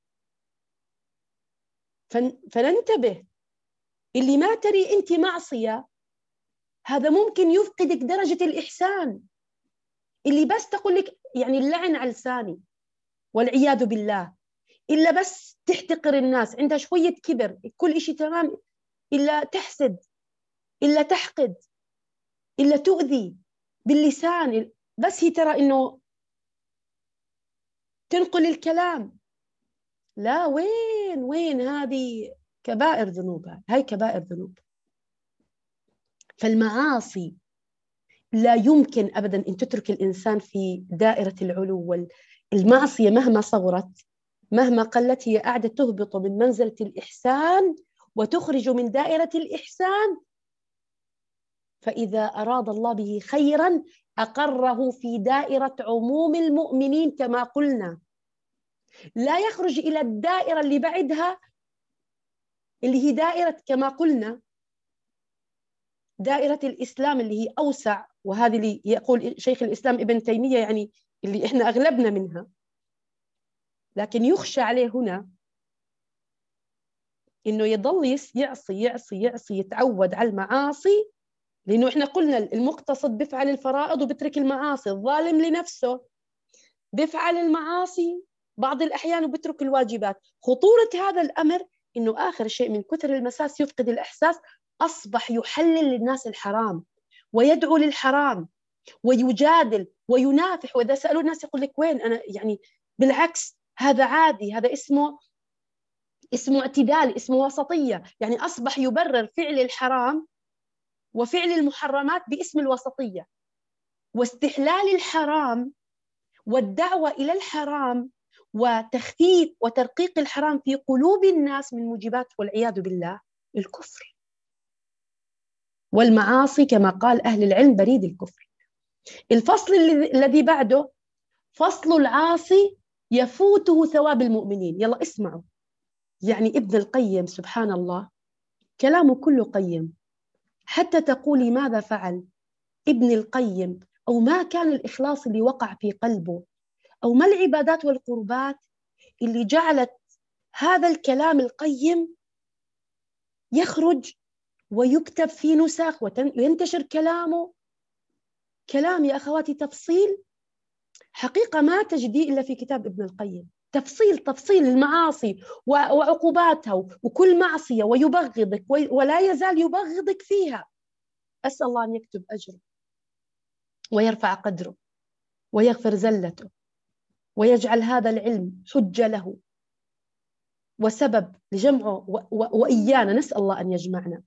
Speaker 1: فننتبه، اللي ما تري انت معصية هذا ممكن يفقدك درجة الإحسان. اللي بس تقول لك يعني اللعن على لساني والعياذ بالله، إلا بس تحتقر الناس، عندها شوية كبر، كل إشي تمام، إلا تحسد، إلا تحقد، إلا تؤذي باللسان، بس هي ترى إنه تنقل الكلام. لا، وين وين هذه كبائر ذنوب، هاي كبائر ذنوب. فالمعاصي لا يمكن أبدا أن تترك الإنسان في دائرة العلو. المعصية مهما صغرت مهما قلت هي قاعدة تهبط من منزلة الإحسان وتخرج من دائرة الإحسان. فإذا أراد الله به خيرا أقره في دائرة عموم المؤمنين كما قلنا، لا يخرج إلى الدائرة اللي بعدها اللي هي دائرة كما قلنا دائرة الإسلام اللي هي أوسع، وهذه اللي يقول شيخ الإسلام ابن تيمية يعني اللي إحنا أغلبنا منها. لكن يخشى عليه هنا إنه يضل يعصي يعصي يعصي يتعود على المعاصي، لأنه إحنا قلنا المقتصد بيفعل الفرائض وبترك المعاصي، الظالم لنفسه بيفعل المعاصي بعض الأحيان وبترك الواجبات. خطورة هذا الأمر إنه آخر شيء من كثر المساس يفقد الإحساس، أصبح يحلل للناس الحرام ويدعو للحرام ويجادل وينافح، وإذا سألوا الناس يقول لك وين أنا، يعني بالعكس هذا عادي، هذا اسمه اسمه اعتدال، اسمه وسطية. يعني أصبح يبرر فعل الحرام وفعل المحرمات باسم الوسطية، واستحلال الحرام والدعوة إلى الحرام وتخفيف وترقيق الحرام في قلوب الناس من موجبات والعياذ بالله الكفر والمعاصي، كما قال أهل العلم بريد الكفر. الفصل الذي بعده فصل العاصي يفوته ثواب المؤمنين. يلا اسمعوا، يعني ابن القيم سبحان الله كلامه كله قيم، حتى تقولي ماذا فعل ابن القيم، أو ما كان الإخلاص اللي وقع في قلبه، أو ما العبادات والقربات اللي جعلت هذا الكلام القيم يخرج ويكتب في نسخ وينتشر كلامه. كلام يا أخواتي تفصيل حقيقة ما تجديه إلا في كتاب ابن القيم، تفصيل تفصيل المعاصي وعقوباتها وكل معصية، ويبغضك ولا يزال يبغضك فيها. أسأل الله أن يكتب أجره ويرفع قدره ويغفر زلته ويجعل هذا العلم حجة له وسبب لجمعه وإيانا. نسأل الله أن يجمعنا،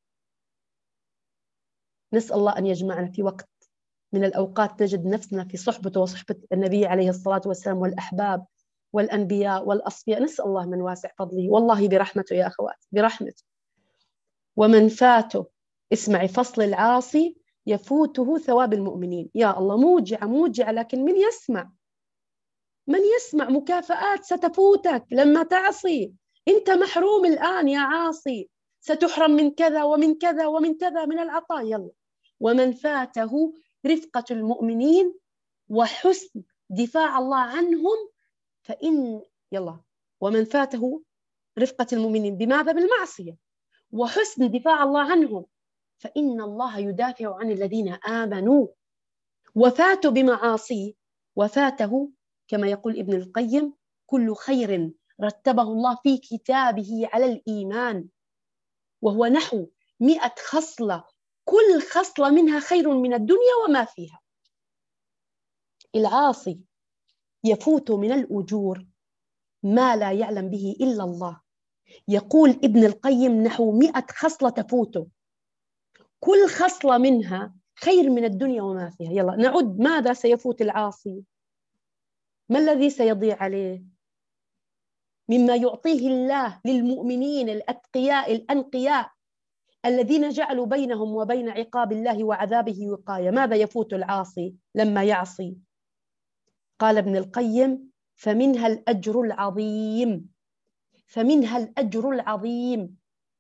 Speaker 1: نسأل الله أن يجمعنا في وقت من الأوقات نجد نفسنا في صحبته وصحبة النبي عليه الصلاة والسلام والأحباب والأنبياء والأصفياء. نسأل الله من واسع فضله، والله برحمته يا أخوات برحمته. ومن فاته، اسمعي، فصل العاصي يفوته ثواب المؤمنين. يا الله موجعة موجعة، لكن من يسمع؟ من يسمع؟ مكافآت ستفوتك لما تعصي. أنت محروم الآن يا عاصي، ستحرم من كذا ومن كذا ومن كذا من العطاء. يلا. ومن فاته رفقة المؤمنين وحسن دفاع الله عنهم فإن يلا ومن فاته رفقة المؤمنين بماذا؟ بالمعصية، وحسن دفاع الله عنهم فإن الله يدافع عن الذين آمنوا. وفاتوا بمعاصيه وفاته كما يقول ابن القيم كل خير رتبه الله في كتابه على الإيمان، وهو نحو مئة خصلة، كل خصلة منها خير من الدنيا وما فيها. العاصي يفوت من الأجور ما لا يعلم به إلا الله. يقول ابن القيم نحو مئة خصلة تفوته، كل خصلة منها خير من الدنيا وما فيها. يلا نعد ماذا سيفوت العاصي، ما الذي سيضيع عليه مما يعطيه الله للمؤمنين الأتقياء الأنقياء الذين جعلوا بينهم وبين عقاب الله وعذابه وقاية. ماذا يفوت العاصي لما يعصي؟ قال ابن القيم فمنها الأجر العظيم، فمنها الأجر العظيم.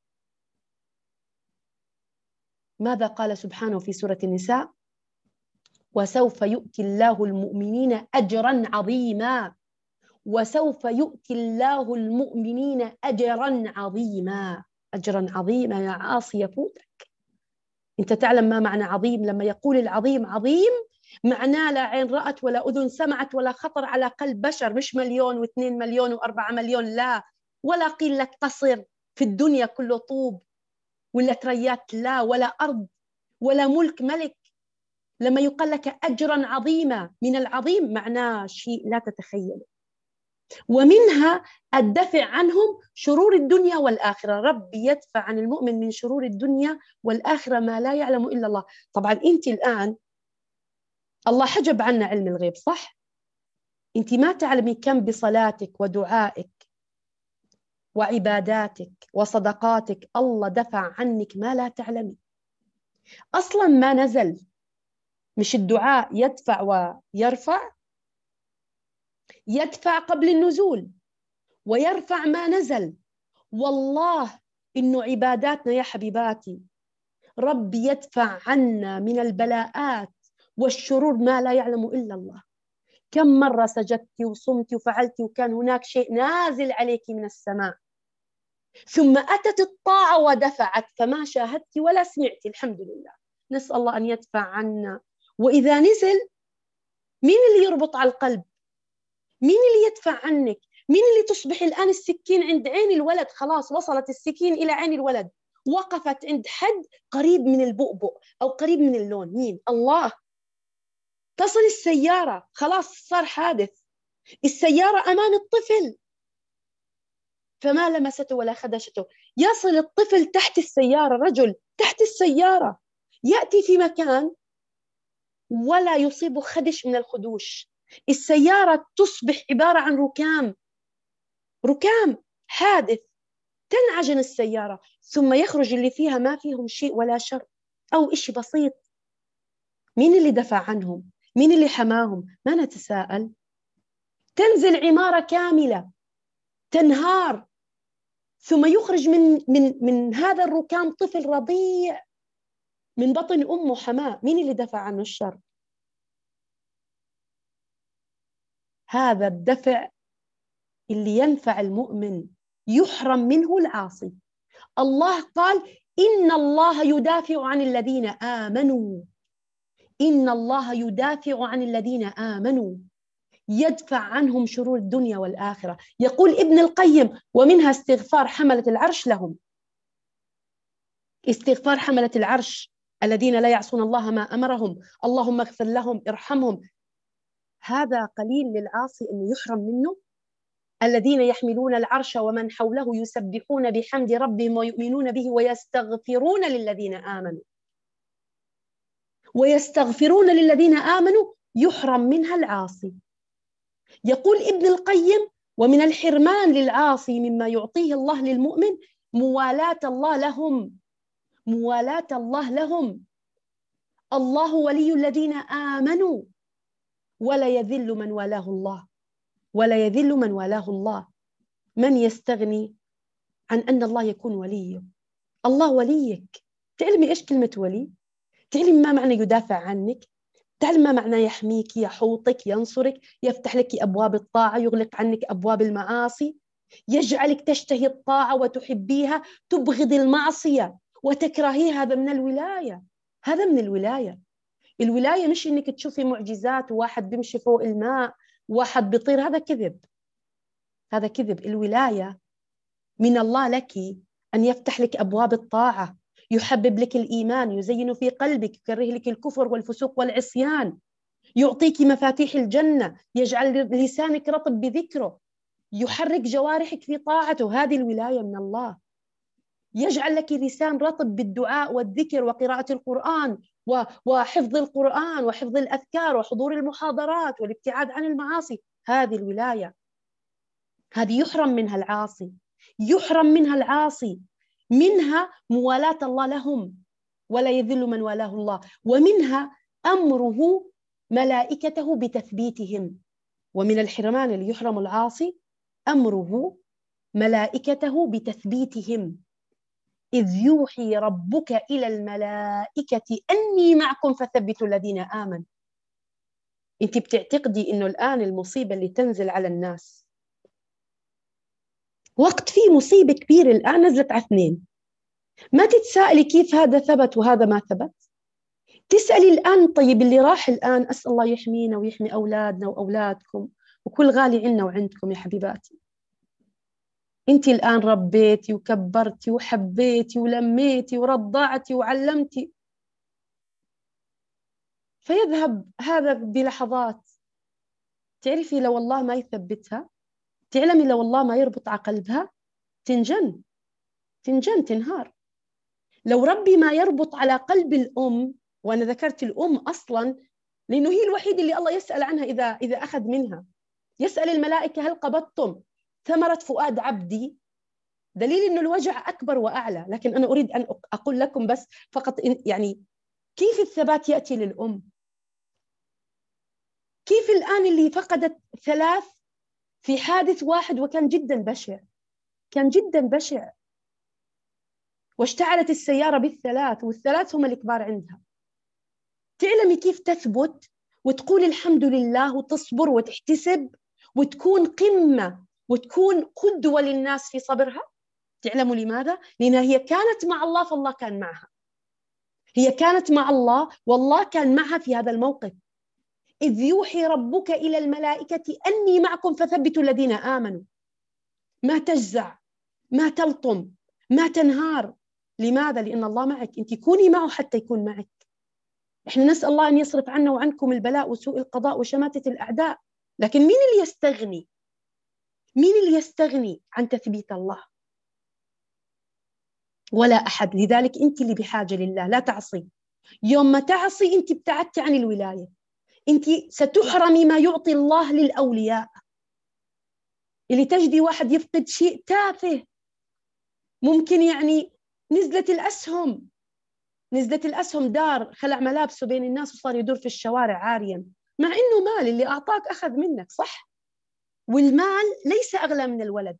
Speaker 1: ماذا قال سبحانه في سورة النساء؟ وسوف يؤتي الله المؤمنين أجرا عظيما، وسوف يؤتي الله المؤمنين أجرا عظيما. أجرا عظيما يا عاصي يفوتك. أنت تعلم ما معنى عظيم؟ لما يقول العظيم عظيم معناه لا عين رأت ولا أذن سمعت ولا خطر على قلب بشر، مش مليون واثنين مليون وأربعة مليون، لا، ولا قيل لك قصر في الدنيا كله طوب ولا تريات، لا، ولا أرض ولا ملك ملك. لما يقال لك أجرا عظيما، من العظيم معناه شيء لا تتخيله. ومنها الدفع عنهم شرور الدنيا والآخرة. ربي يدفع عن المؤمن من شرور الدنيا والآخرة ما لا يعلم إلا الله. طبعا أنت الآن الله حجب عنا علم الغيب، صح؟ أنت ما تعلمي كم بصلاتك ودعائك وعباداتك وصدقاتك الله دفع عنك ما لا تعلمي. أصلا ما نزل، مش الدعاء يدفع ويرفع؟ يدفع قبل النزول ويرفع ما نزل. والله إنه عباداتنا يا حبيباتي رب يدفع عنا من البلاءات والشرور ما لا يعلم إلا الله. كم مرة سجدتي وصمتي وفعلتي وكان هناك شيء نازل عليك من السماء، ثم أتت الطاعة ودفعت، فما شاهدتي ولا سمعتي. الحمد لله. نسأل الله أن يدفع عنا. وإذا نزل مين اللي يربط على القلب؟ مين اللي يدفع عنك؟ مين اللي تصبح الآن السكين عند عين الولد؟ خلاص وصلت السكين إلى عين الولد، وقفت عند حد قريب من البؤبؤ أو قريب من اللون. مين؟ الله. تصل السيارة، خلاص صار حادث، السيارة أمام الطفل فما لمسته ولا خدشته. يصل الطفل تحت السيارة، رجل تحت السيارة يأتي في مكان ولا يصيب خدش من الخدوش. السيارة تصبح عبارة عن ركام ركام، حادث، تنعجن السيارة، ثم يخرج اللي فيها ما فيهم شيء ولا شر أو إشي بسيط. مين اللي دفع عنهم؟ مين اللي حماهم؟ ما نتساءل. تنزل عمارة كاملة تنهار، ثم يخرج من من من هذا الركام طفل رضيع من بطن أمه حماه. مين اللي دفع عنه الشر؟ هذا الدفع اللي ينفع المؤمن يحرم منه العاصي. الله قال: إن الله يدافع عن الذين آمنوا. إن الله يدافع عن الذين آمنوا، يدفع عنهم شرور الدنيا والآخرة. يقول ابن القيم: ومنها استغفار حملة العرش لهم. استغفار حملة العرش الذين لا يعصون الله ما أمرهم، اللهم اغفر لهم ارحمهم. هذا قليل للعاصي أنه يحرم منه؟ الذين يحملون العرش ومن حوله يسبحون بحمد ربهم ويؤمنون به ويستغفرون للذين آمنوا. ويستغفرون للذين آمنوا يحرم منها العاصي. يقول ابن القيم: ومن الحرمان للعاصي مما يعطيه الله للمؤمن موالاة الله لهم. موالاة الله لهم. الله ولي الذين آمنوا ولا يذل من والاه الله. ولا يذل من والاه الله. من يستغني عن أن الله يكون وليه؟ الله وليك. تعلمي إيش كلمة ولي؟ تعلمي ما معنى يدافع عنك؟ تعلم ما معنى يحميك، يحوطك، ينصرك، يفتح لك أبواب الطاعة، يغلق عنك أبواب المعاصي، يجعلك تشتهي الطاعة وتحبيها، تبغض المعصية وتكرهيها. هذا من الولاية. هذا من الولاية. الولاية مش إنك تشوفي معجزات وواحد بيمشي فوق الماء، واحد بيطير. هذا كذب. هذا كذب. الولاية من الله لك أن يفتح لك أبواب الطاعة، يحبب لك الإيمان، يزين في قلبك، يكره لك الكفر والفسوق والعصيان، يعطيك مفاتيح الجنة، يجعل لسانك رطب بذكره، يحرك جوارحك في طاعته. هذه الولاية من الله. يجعل لك لسان رطب بالدعاء والذكر وقراءة القرآن وحفظ القرآن وحفظ الأذكار وحضور المحاضرات والابتعاد عن المعاصي. هذه الولاية. هذه يحرم منها العاصي. يحرم منها العاصي. منها موالاة الله لهم ولا يذل من والاه الله. ومنها أمره ملائكته بتثبيتهم. ومن الحرمان اللي يحرم العاصي أمره ملائكته بتثبيتهم. إذ يوحي ربك إلى الملائكة أني معكم فثبتوا الذين آمنوا. أنت بتعتقدي إنه الآن المصيبة اللي تنزل على الناس وقت في مصيبة كبيرة الآن نزلت على اثنين، ما تتساءلي كيف هذا ثبت وهذا ما ثبت؟ تسألي الآن طيب اللي راح الآن، أسأل الله يحمينا ويحمي أولادنا وأولادكم وكل غالي عنا وعندكم يا حبيباتي. أنت الآن ربيتي وكبرتي وحبيتي ولميتي ورضعتي وعلمتي، فيذهب هذا بلحظات. تعرفي لو الله ما يثبتها، تعلمي لو الله ما يربط على قلبها، تنجن تنجن تنهار. لو ربي ما يربط على قلب الأم، وأنا ذكرت الأم أصلا لأنه هي الوحيدة اللي الله يسأل عنها إذا إذا أخذ منها. يسأل الملائكة: هل قبضتم ثمرة فؤاد عبدي؟ دليل إنه الوجع أكبر وأعلى. لكن أنا أريد أن أقول لكم بس فقط يعني كيف الثبات يأتي للأم. كيف الآن اللي فقدت ثلاث في حادث واحد وكان جدا بشع، كان جدا بشع، واشتعلت السيارة بالثلاث والثلاث هم الكبار عندها. تعلمي كيف تثبت وتقول الحمد لله وتصبر وتحتسب وتكون قمة وتكون قدوة للناس في صبرها؟ تعلموا لماذا؟ لأنها هي كانت مع الله فالله كان معها. هي كانت مع الله والله كان معها في هذا الموقف. إذ يوحي ربك إلى الملائكة أني معكم فثبتوا الذين آمنوا. ما تجزع، ما تلطم، ما تنهار. لماذا؟ لأن الله معك. أنت كوني معه حتى يكون معك. إحنا نسأل الله أن يصرف عنا وعنكم البلاء وسوء القضاء وشماتة الأعداء. لكن مين اللي يستغني؟ مين اللي يستغني عن تثبيت الله؟ ولا أحد. لذلك أنت اللي بحاجة لله. لا تعصي. يوم ما تعصي أنت ابتعدت عن الولاية. أنت ستحرمي ما يعطي الله للأولياء. اللي تجدي واحد يفقد شيء تافه، ممكن يعني نزلت الأسهم نزلت الأسهم دار، خلع ملابسه بين الناس وصار يدور في الشوارع عاريا، مع إنه مال اللي أعطاك أخذ منك، صح؟ والمال ليس أغلى من الولد،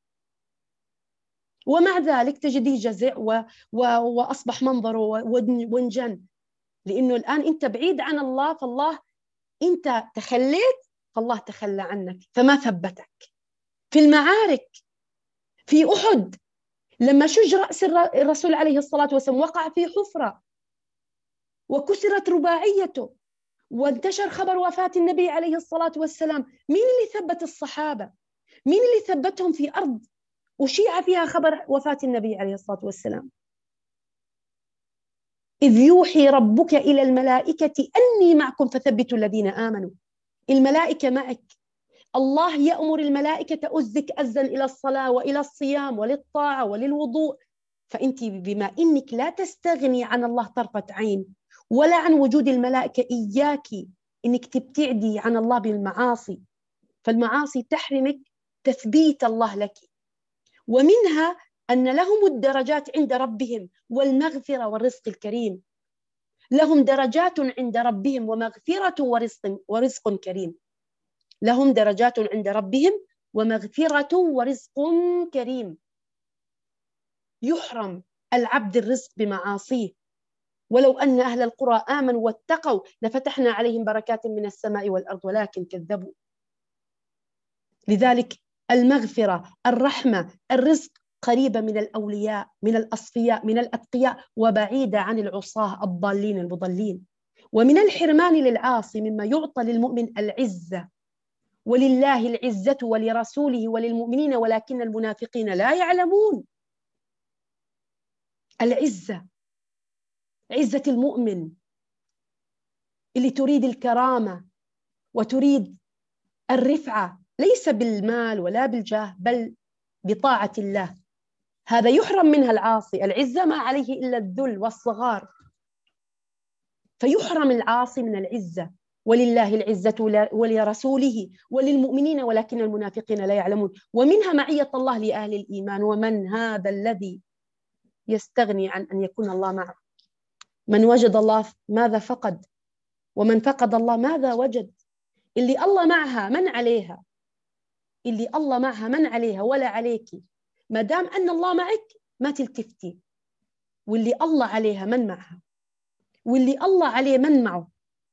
Speaker 1: ومع ذلك تجديه جزع و... و... وأصبح منظره وانجن، لأنه الآن أنت بعيد عن الله، فالله أنت تخليت فالله تخلى عنك فما ثبتك. في المعارك، في أحد لما شج رأس الرسول عليه الصلاة والسلام وقع في حفرة وكسرت رباعيته وانتشر خبر وفاة النبي عليه الصلاة والسلام، مين اللي ثبت الصحابة؟ مين اللي ثبتهم في أرض وشيع فيها خبر وفاة النبي عليه الصلاة والسلام؟ إذ يوحي ربك إلى الملائكة أني معكم فثبتوا الذين آمنوا. الملائكة معك، الله يأمر الملائكة أزك أزا إلى الصلاة وإلى الصيام وللطاعة وللوضوء، فأنت بما إنك لا تستغني عن الله طرفة عين ولا عن وجود الملائكة، إياك إنك تبتعدي عن الله بالمعاصي، فالمعاصي تحرمك تثبيت الله لك. ومنها أن لهم الدرجات عند ربهم والمغفرة والرزق الكريم، لهم درجات عند ربهم ومغفرة ورزق, ورزق كريم، لهم درجات عند ربهم ومغفرة ورزق كريم. يحرم العبد الرزق بمعاصيه، ولو أن أهل القرى آمنوا واتقوا لفتحنا عليهم بركات من السماء والأرض ولكن كذبوا. لذلك المغفرة، الرحمة، الرزق قريبة من الأولياء، من الأصفياء، من الأتقياء، وبعيدة عن العصاة الضالين المضلين. ومن الحرمان للعاصي مما يعطى للمؤمن العزة، ولله العزة ولرسوله وللمؤمنين ولكن المنافقين لا يعلمون. العزة، عزة المؤمن اللي تريد الكرامة وتريد الرفعة، ليس بالمال ولا بالجاه بل بطاعة الله، هذا يحرم منها العاصي. العزة ما عليه إلا الذل والصغار، فيحرم العاصي من العزة. ولله العزة ولرسوله وللمؤمنين ولكن المنافقين لا يعلمون. ومنها معية الله لأهل الإيمان. ومن هذا الذي يستغني عن أن يكون الله معه؟ من وجد الله ماذا فقد؟ ومن فقد الله ماذا وجد؟ اللي الله معها من عليها، اللي الله معها من عليها ولا عليك. ما دام أن الله معك ما تلتفتي، واللي الله عليها من معها، واللي الله عليه من معه.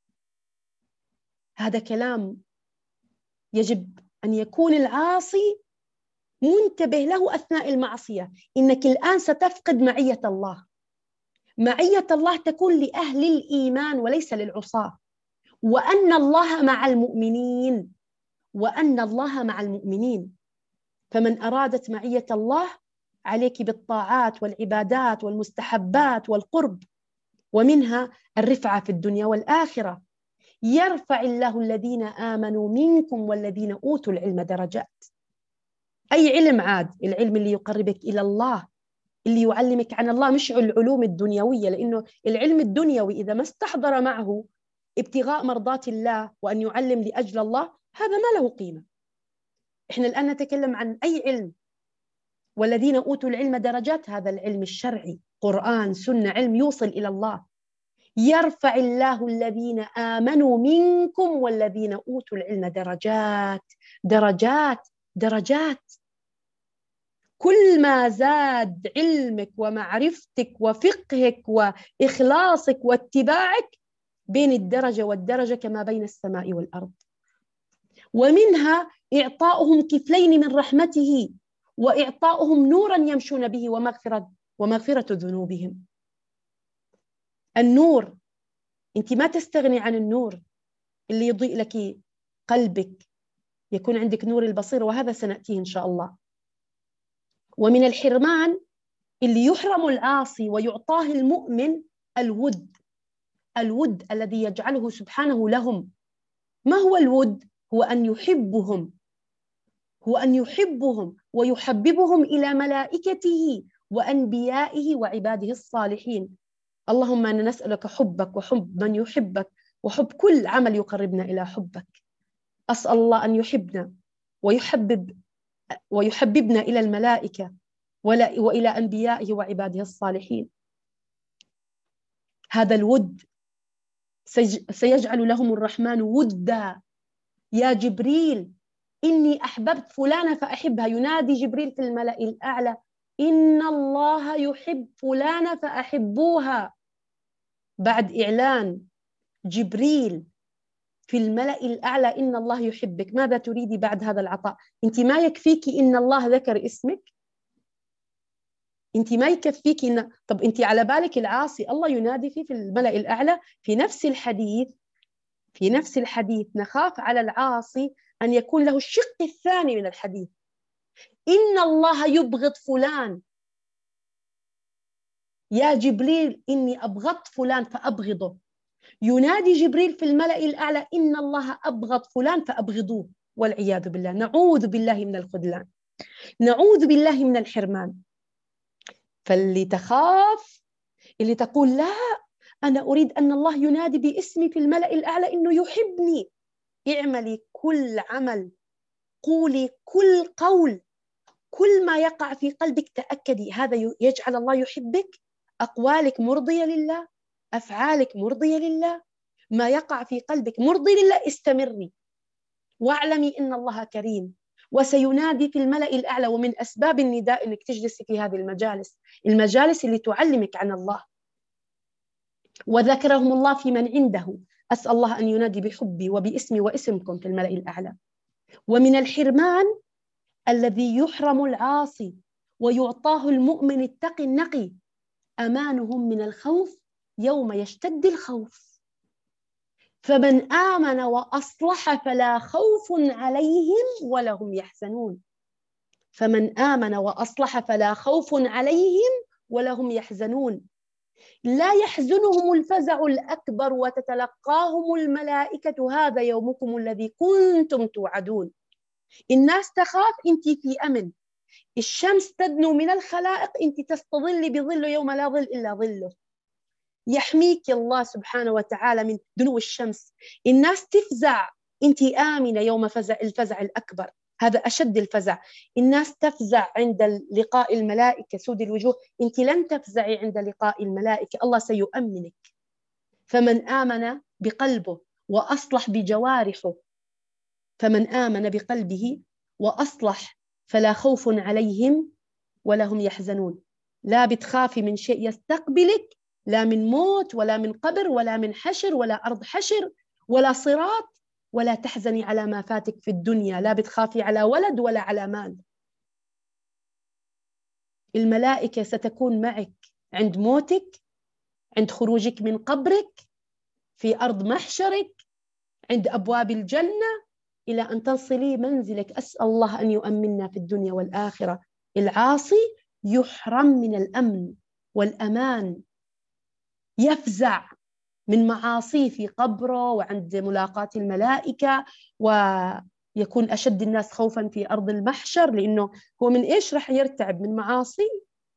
Speaker 1: هذا كلام يجب أن يكون العاصي منتبه له أثناء المعصية. إنك الآن ستفقد معية الله. معية الله تكون لأهل الإيمان وليس للعصاة. وأن الله مع المؤمنين، وأن الله مع المؤمنين. فمن أرادت معية الله عليك بالطاعات والعبادات والمستحبات والقرب، ومنها الرفعة في الدنيا والآخرة. يرفع الله الذين آمنوا منكم والذين أوتوا العلم درجات. أي علم؟ عاد العلم اللي يقربك إلى الله، اللي يعلمك عن الله، مش العلوم الدنيوية، لأنه العلم الدنيوي إذا ما استحضر معه ابتغاء مرضات الله وأن يعلم لأجل الله، هذا ما له قيمة. إحنا الآن نتكلم عن أي علم. والذين أوتوا العلم درجات، هذا العلم الشرعي، قرآن سنة، علم يوصل إلى الله. يرفع الله الذين آمنوا منكم والذين أوتوا العلم درجات درجات درجات. كل ما زاد علمك ومعرفتك وفقهك وإخلاصك واتباعك بين الدرجة والدرجة كما بين السماء والأرض. ومنها إعطاؤهم كفلين من رحمته وإعطاؤهم نورا يمشون به ومغفرة ومغفرة ذنوبهم. النور، أنت ما تستغني عن النور اللي يضيء لك قلبك، يكون عندك نور البصير، وهذا سنأتيه إن شاء الله. ومن الحرمان اللي يحرم العاصي ويعطاه المؤمن الود. الود الذي يجعله سبحانه لهم. ما هو الود؟ هو أن يحبهم، هو أن يحبهم ويحببهم إلى ملائكته وأنبيائه وعباده الصالحين. اللهم أنا نسألك حبك وحب من يحبك وحب كل عمل يقربنا إلى حبك. أسأل الله أن يحبنا ويحبب ويحببنا إلى الملائكة وإلى أنبيائه وعباده الصالحين. هذا الود سيجعل لهم الرحمن ودا. يا جبريل إني أحببت فلانة فأحبها، ينادي جبريل في الملأ الأعلى إن الله يحب فلانة فأحبوها. بعد إعلان جبريل في الملأ الأعلى إن الله يحبك، ماذا تريدي بعد هذا العطاء؟ أنت ما يكفيك إن الله ذكر اسمك؟ أنت ما يكفيك إن طب أنت على بالك العاصي الله ينادي فيه في الملأ الأعلى؟ في نفس الحديث في نفس الحديث نخاف على العاصي أن يكون له الشق الثاني من الحديث، إن الله يبغض فلان، يا جبريل إني أبغضت فلان فأبغضه. ينادي جبريل في الملأ الأعلى إن الله أبغض فلان فأبغضوه، والعياذ بالله. نعوذ بالله من الخذلان، نعوذ بالله من الحرمان. فاللي تخاف، اللي تقول لا أنا أريد أن الله ينادي باسمي في الملأ الأعلى إنه يحبني، اعملي كل عمل، قولي كل قول، كل ما يقع في قلبك تأكدي هذا يجعل الله يحبك. أقوالك مرضية لله، أفعالك مرضية لله، ما يقع في قلبك مرضي لله، استمري واعلمي إن الله كريم وسينادي في الملأ الأعلى. ومن أسباب النداء أنك تجلسي في هذه المجالس، المجالس اللي تعلمك عن الله. وذكرهم الله في من عنده. أسأل الله أن ينادي بحبي وباسمي واسمكم في الملأ الأعلى. ومن الحرمان الذي يحرم العاصي ويعطاه المؤمن التقي النقي أمانهم من الخوف يوم يشتد الخوف. فمن آمن وأصلح فلا خوف عليهم ولا هم يحزنون. فمن آمن وأصلح فلا خوف عليهم ولا هم يحزنون. لا يحزنهم الفزع الأكبر وتتلقاهم الملائكة هذا يومكم الذي كنتم توعدون. الناس تخاف، أنت في أمن. الشمس تدنو من الخلائق، أنت تستظل بظل يوم لا ظل إلا ظله. يحميك الله سبحانه وتعالى من دنو الشمس. الناس تفزع، أنت آمنة يوم فزع الفزع الأكبر، هذا أشد الفزع. الناس تفزع عند لقاء الملائكة سود الوجوه، أنت لن تفزعي عند لقاء الملائكة، الله سيؤمنك. فمن آمن بقلبه وأصلح بجوارحه، فمن آمن بقلبه وأصلح فلا خوف عليهم ولا هم يحزنون. لا بتخافي من شيء يستقبلك، لا من موت ولا من قبر ولا من حشر ولا أرض حشر ولا صراط، ولا تحزني على ما فاتك في الدنيا، لا بتخافي على ولد ولا على مال. الملائكة ستكون معك عند موتك، عند خروجك من قبرك، في أرض محشرك، عند أبواب الجنة، إلى أن تصلي منزلك. أسأل الله أن يؤمننا في الدنيا والآخرة. العاصي يحرم من الأمن والأمان، يفزع من معاصيه في قبره وعند ملاقاة الملائكة، ويكون أشد الناس خوفا في أرض المحشر، لأنه هو من إيش رح يرتعب؟ من معاصي.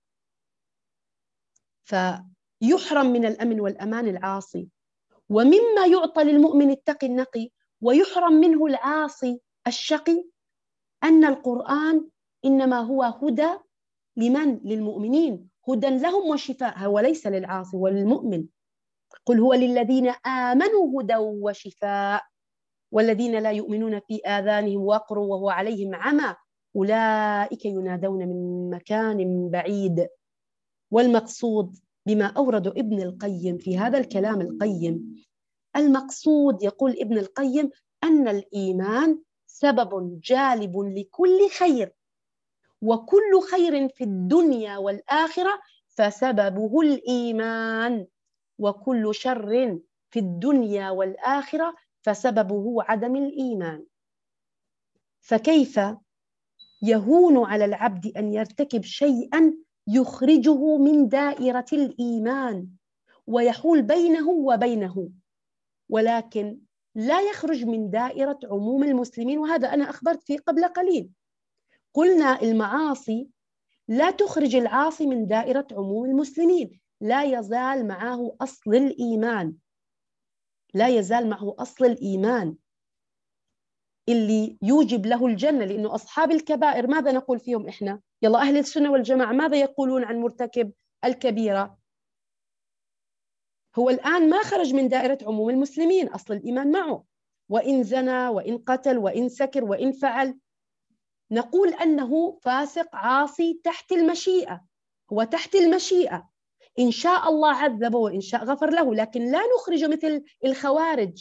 Speaker 1: فيحرم من الأمن والأمان العاصي. ومما يعطى للمؤمن التقي النقي ويحرم منه العاصي الشقي أن القرآن إنما هو هدى لمن؟ للمؤمنين، هدى لهم وشفاء، وليس للعاصي وللمؤمن. قل هو للذين آمنوا هدى وشفاء والذين لا يؤمنون في آذانهم وقر وهو عليهم عمى أولئك ينادون من مكان بعيد. والمقصود بما أورد ابن القيم في هذا الكلام القيم، المقصود يقول ابن القيم أن الإيمان سبب جالب لكل خير، وكل خير في الدنيا والآخرة فسببه الإيمان، وكل شر في الدنيا والآخرة فسببه عدم الإيمان. فكيف يهون على العبد أن يرتكب شيئا يخرجه من دائرة الإيمان ويحول بينه وبينه، ولكن لا يخرج من دائرة عموم المسلمين. وهذا أنا أخبرت فيه قبل قليل، قلنا المعاصي لا تخرج العاصي من دائرة عموم المسلمين، لا يزال معه أصل الإيمان، لا يزال معه أصل الإيمان. اللي يوجب له الجنة، لأنه أصحاب الكبائر ماذا نقول فيهم إحنا؟ يلا أهل السنة والجماعة ماذا يقولون عن مرتكب الكبيرة؟ هو الآن ما خرج من دائرة عموم المسلمين، أصل الإيمان معه، وإن زنى وإن قتل وإن سكر وإن فعل، نقول أنه فاسق عاصي تحت المشيئة، هو تحت المشيئة، إن شاء الله عذبه وإن شاء غفر له، لكن لا نخرج مثل الخوارج،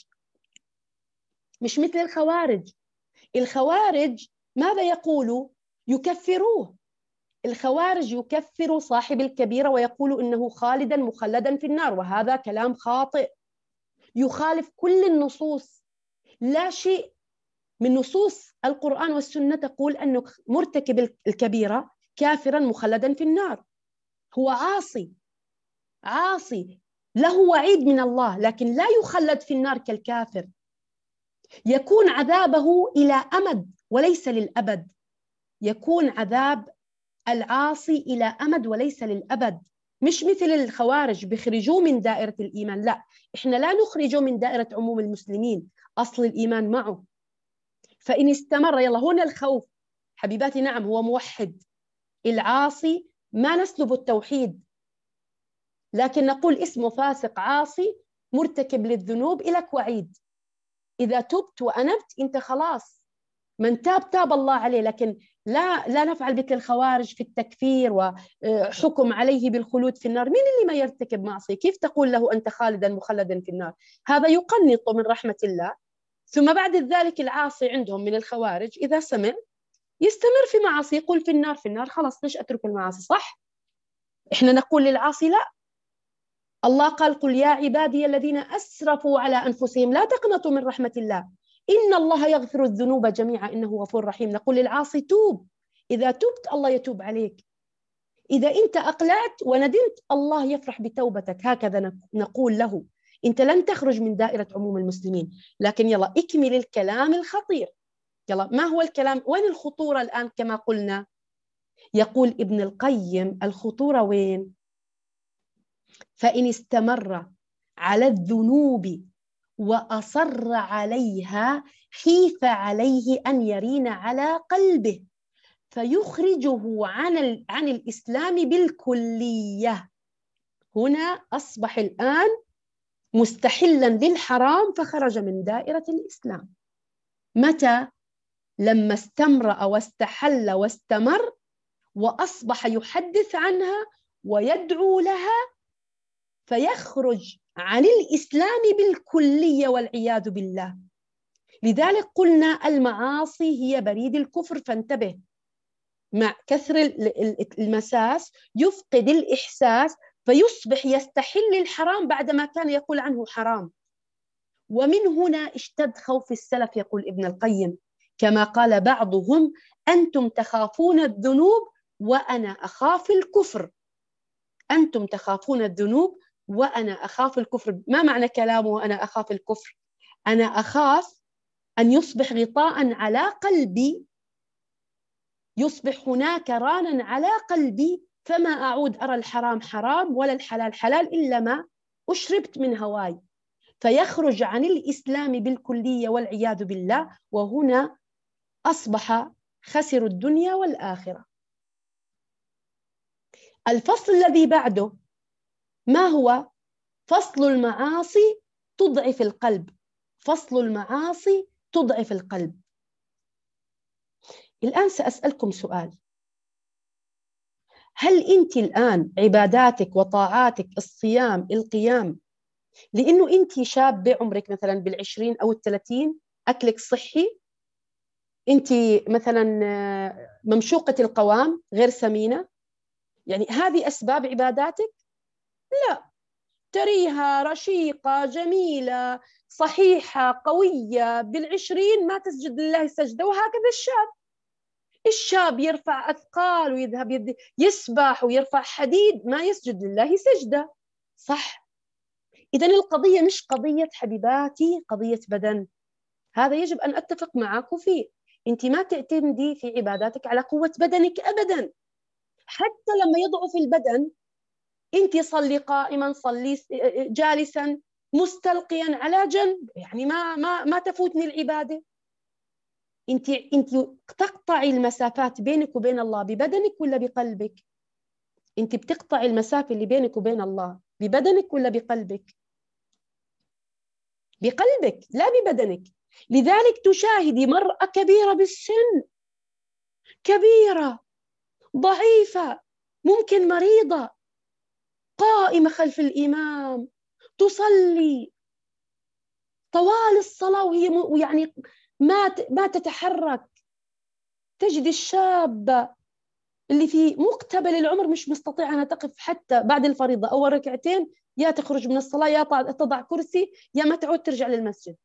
Speaker 1: مش مثل الخوارج. الخوارج ماذا يقولوا؟ يكفروه. الخوارج يكفر صاحب الكبيرة ويقول إنه خالدا مخلدا في النار، وهذا كلام خاطئ يخالف كل النصوص. لا شيء من نصوص القرآن والسنة تقول أنه مرتكب الكبيرة كافرا مخلدا في النار، هو عاصي عاصي له وعيد من الله، لكن لا يخلد في النار كالكافر، يكون عذابه إلى أمد وليس للأبد، يكون عذاب العاصي إلى أمد وليس للأبد، مش مثل الخوارج بيخرجوه من دائرة الإيمان. لا، إحنا لا نخرجه من دائرة عموم المسلمين، أصل الإيمان معه. فإن استمر، يلا هنا الخوف حبيباتي، نعم هو موحد، العاصي ما نسلب التوحيد، لكن نقول اسمه فاسق عاصي مرتكب للذنوب، إلك وعيد، إذا تبت وأنبت أنت خلاص، من تاب تاب الله عليه. لكن لا لا نفعل مثل الخوارج في التكفير وحكم عليه بالخلود في النار. مين اللي ما يرتكب معصية كيف تقول له أنت خالدا مخلدا في النار؟ هذا يقنط من رحمة الله. ثم بعد ذلك العاصي عندهم من الخوارج إذا سمع يستمر في معاصي، يقول في النار في النار، خلاص ليش أترك المعاصي؟ صح؟ إحنا نقول للعاصي لا، الله قال قل يا عبادي الذين أسرفوا على أنفسهم لا تقنطوا من رحمة الله إن الله يغفر الذنوب جميعا إنه غفور رحيم. نقول للعاصي توب، إذا تبت الله يتوب عليك، إذا أنت أقلعت وندمت الله يفرح بتوبتك، هكذا نقول له. أنت لن تخرج من دائرة عموم المسلمين. لكن يلا اكمل الكلام الخطير، يلا ما هو الكلام؟ وين الخطورة الآن؟ كما قلنا يقول ابن القيم الخطورة وين؟ فإن استمر على الذنوب وأصر عليها خيف عليه أن يرين على قلبه فيخرجه عن عن الإسلام بالكلية. هنا أصبح الآن مستحلا للحرام فخرج من دائرة الإسلام. متى؟ لما استمر واستحل واستمر وأصبح يحدث عنها ويدعو لها فيخرج عن الإسلام بالكلية والعياذ بالله. لذلك قلنا المعاصي هي بريد الكفر، فانتبه، مع كثر المساس يفقد الإحساس فيصبح يستحل الحرام بعدما كان يقول عنه حرام. ومن هنا اشتد خوف السلف، يقول ابن القيم كما قال بعضهم أنتم تخافون الذنوب وأنا أخاف الكفر، أنتم تخافون الذنوب وأنا أخاف الكفر. ما معنى كلامه أنا أخاف الكفر؟ أنا أخاف أن يصبح غطاء على قلبي، يصبح هناك رانا على قلبي فما أعود أرى الحرام حرام ولا الحلال حلال إلا ما أشربت من هواي، فيخرج عن الإسلام بالكلية والعياذ بالله. وهنا أصبح خسر الدنيا والآخرة. الفصل الذي بعده ما هو؟ فصل المعاصي تضعف القلب، فصل المعاصي تضعف القلب. الآن سأسألكم سؤال، هل أنت الآن عباداتك وطاعاتك الصيام القيام لأنه أنت شابة عمرك مثلا بالعشرين أو الثلاثين، أكلك صحي، أنت مثلا ممشوقة القوام غير سمينة، يعني هذه أسباب عباداتك؟ لا، تريها رشيقة جميلة صحيحة قوية بالعشرين ما تسجد لله سجدة. وهكذا الشاب، الشاب يرفع أثقال ويذهب يسبح ويرفع حديد ما يسجد لله سجدة، صح؟ إذن القضية مش قضية حبيباتي قضية بدن، هذا يجب أن أتفق معك فيه. أنت ما تعتمدي في عباداتك على قوة بدنك أبدا، حتى لما يضعف البدن أنت صلي قائما، صلي جالسا، مستلقيا على جنب، يعني ما ما ما تفوتني العبادة. أنت أنت تقطعي المسافات بينك وبين الله ببدنك ولا بقلبك؟ أنت بتقطعي المسافة اللي بينك وبين الله ببدنك ولا بقلبك؟ بقلبك لا ببدنك. لذلك تشاهدي مرأة كبيرة بالسن، كبيرة ضعيفة ممكن مريضة، قائمة خلف الإمام تصلي طوال الصلاة وهي م... يعني ما ما تتحرك. تجد الشابة اللي في مقتبل العمر مش مستطيعة أنها تقف حتى بعد الفريضة أول ركعتين، يا تخرج من الصلاة يا تضع كرسي يا ما تعود ترجع للمسجد.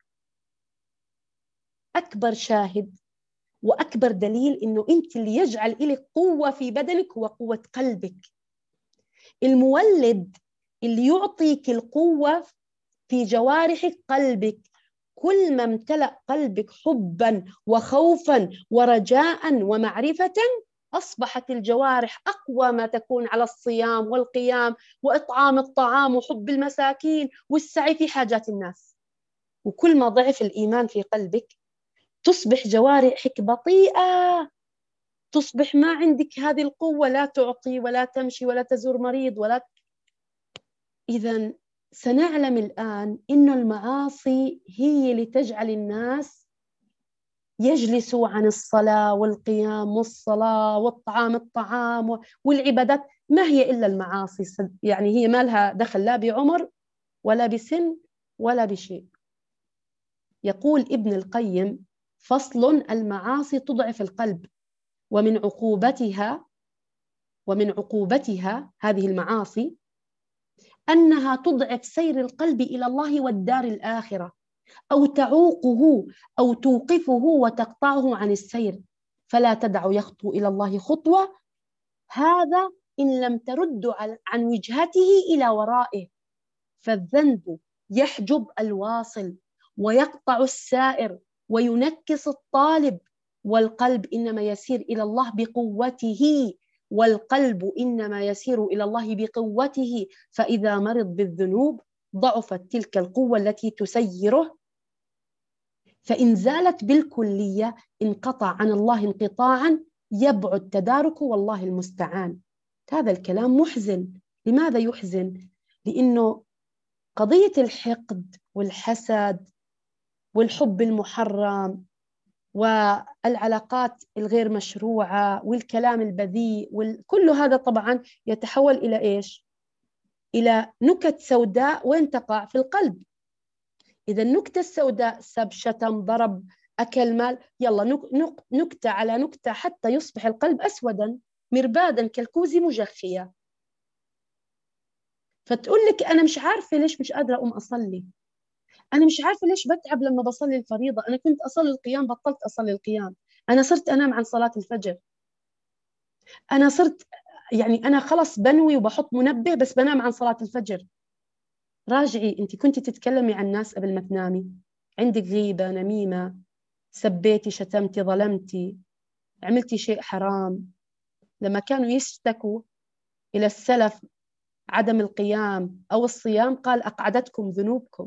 Speaker 1: أكبر شاهد وأكبر دليل إنه أنت اللي يجعل إلك قوة في بدنك هو قوة قلبك. المولد اللي يعطيك القوة في جوارحك قلبك. كل ما امتلأ قلبك حبا وخوفا ورجاء ومعرفة أصبحت الجوارح أقوى ما تكون على الصيام والقيام وإطعام الطعام وحب المساكين والسعي في حاجات الناس. وكل ما ضعف الإيمان في قلبك تصبح جوارحك بطيئة، تصبح ما عندك هذه القوة، لا تعطي ولا تمشي ولا تزور مريض ولا. إذن سنعلم الآن إن المعاصي هي اللي تجعل الناس يجلسوا عن الصلاة والقيام والصلاة والطعام الطعام والعبادات. ما هي إلا المعاصي، يعني هي ما لها دخل لا بعمر ولا بسن ولا بشيء. يقول ابن القيم: فصل: المعاصي تضعف القلب، ومن عقوبتها ومن عقوبتها هذه المعاصي أنها تضعف سير القلب إلى الله والدار الآخرة، أو تعوقه أو توقفه وتقطعه عن السير، فلا تدع يخطو إلى الله خطوة، هذا إن لم ترد عن وجهته إلى ورائه. فالذنب يحجب الواصل ويقطع السائر وينكس الطالب، والقلب إنما يسير إلى الله بقوته والقلب إنما يسير إلى الله بقوته. فإذا مرض بالذنوب ضعفت تلك القوة التي تسيره، فإن زالت بالكلية انقطع عن الله انقطاعا يبعد تداركه، والله المستعان. هذا الكلام محزن. لماذا يحزن؟ لأنه قضية الحقد والحسد والحب المحرم والعلاقات الغير مشروعة والكلام البذيء وكل هذا طبعا يتحول إلى إيش؟ إلى نكت سوداء. وين تقع؟ في القلب. إذا النكتة السوداء سب شتم ضرب أكل مال، يلا نك نك نكتة على نكتة حتى يصبح القلب أسودا مربادا كالكوز مجخية. فتقول لك أنا مش عارفة ليش مش قادرة أقوم أصلي، أنا مش عارفة ليش بتعب لما بصلي الفريضة، أنا كنت أصلي القيام بطلت أصلي القيام، أنا صرت أنام عن صلاة الفجر، أنا صرت يعني أنا خلص بنوي وبحط منبه بس بنام عن صلاة الفجر. راجعي، أنت كنت تتكلمي عن الناس قبل ما تنامي، عندك غيبة نميمة، سبيتي شتمتي ظلمتي عملتي شيء حرام. لما كانوا يشتكوا إلى السلف عدم القيام أو الصيام قال: أقعدتكم ذنوبكم.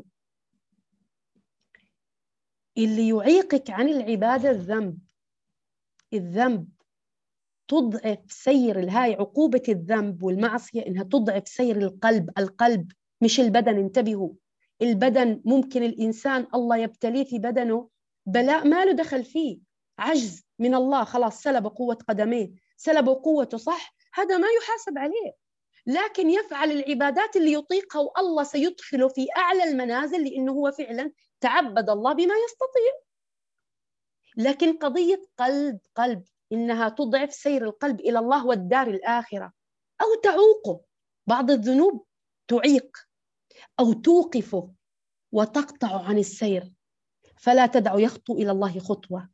Speaker 1: اللي يعيقك عن العبادة الذنب. الذنب تضعف سير الهاي، عقوبة الذنب والمعصية إنها تضعف سير القلب. القلب مش البدن، انتبهوا. البدن ممكن الإنسان الله يبتليه في بدنه بلاء ما له دخل فيه، عجز من الله، خلاص سلب قوة قدميه، سلبوا قوته، صح، هذا ما يحاسب عليه، لكن يفعل العبادات اللي يطيقها والله سيدخله في أعلى المنازل لأنه هو فعلا تعبد الله بما يستطيع. لكن قضية قلب قلب إنها تضعف سير القلب إلى الله والدار الآخرة، أو تعوقه. بعض الذنوب تعيق أو توقفه وتقطع عن السير، فلا تدع يخطو إلى الله خطوة.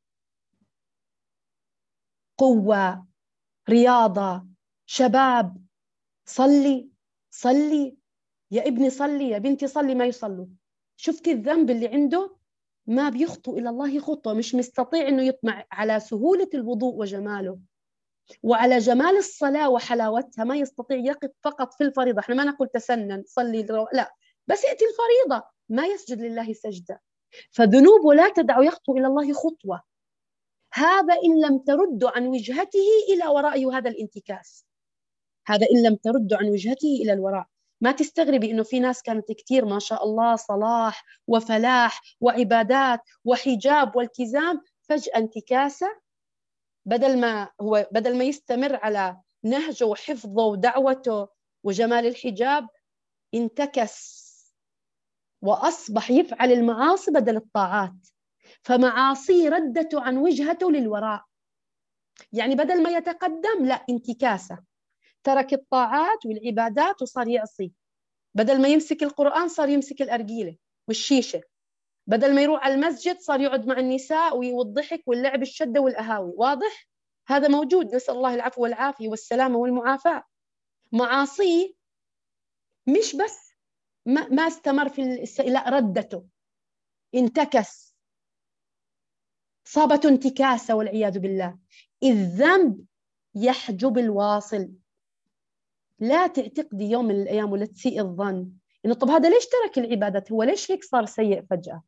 Speaker 1: قوة، رياضة، شباب، صلي صلي يا ابني، صلي يا بنتي، صلي ما يصلوا. شفتي الذنب اللي عنده ما بيخطو إلى الله خطوة، مش مستطيع إنه يطمع على سهولة الوضوء وجماله وعلى جمال الصلاة وحلاوتها، ما يستطيع يقف فقط في الفريضة. احنا ما نقول تسنن صلي الرو... لا، بس يأتي الفريضة ما يسجد لله سجدة. فذنوبه لا تدع يخطو إلى الله خطوة. هذا إن لم ترد عن وجهته إلى وراء هذا الانتكاس. هذا إن لم ترد عن وجهته إلى الوراء. ما تستغربي إنه في ناس كانت كتير ما شاء الله صلاح وفلاح وعبادات وحجاب والتزام، فجأة انتكاسة، بدل ما هو بدل ما يستمر على نهجه وحفظه ودعوته وجمال الحجاب، انتكس وأصبح يفعل المعاصي بدل الطاعات، فمعاصي ردته عن وجهته للوراء. يعني بدل ما يتقدم، لا، انتكاسة، ترك الطاعات والعبادات وصار يعصي. بدل ما يمسك القرآن صار يمسك الأرجيلة والشيشة. بدل ما يروح على المسجد صار يقعد مع النساء والضحك واللعب الشدة والأهاوي. واضح؟ هذا موجود، نسأل الله العفو والعافية والسلامة والمعافاة. معاصي مش بس ما, ما استمر في الس... لا، ردته، انتكس، صابته انتكاسة والعياذ بالله. الذنب يحجب الواصل. لا تعتقدي يوم من الأيام ولا تسيء الظن إنه طب هذا ليش ترك العبادات، هو ليش هيك صار سيء فجأة.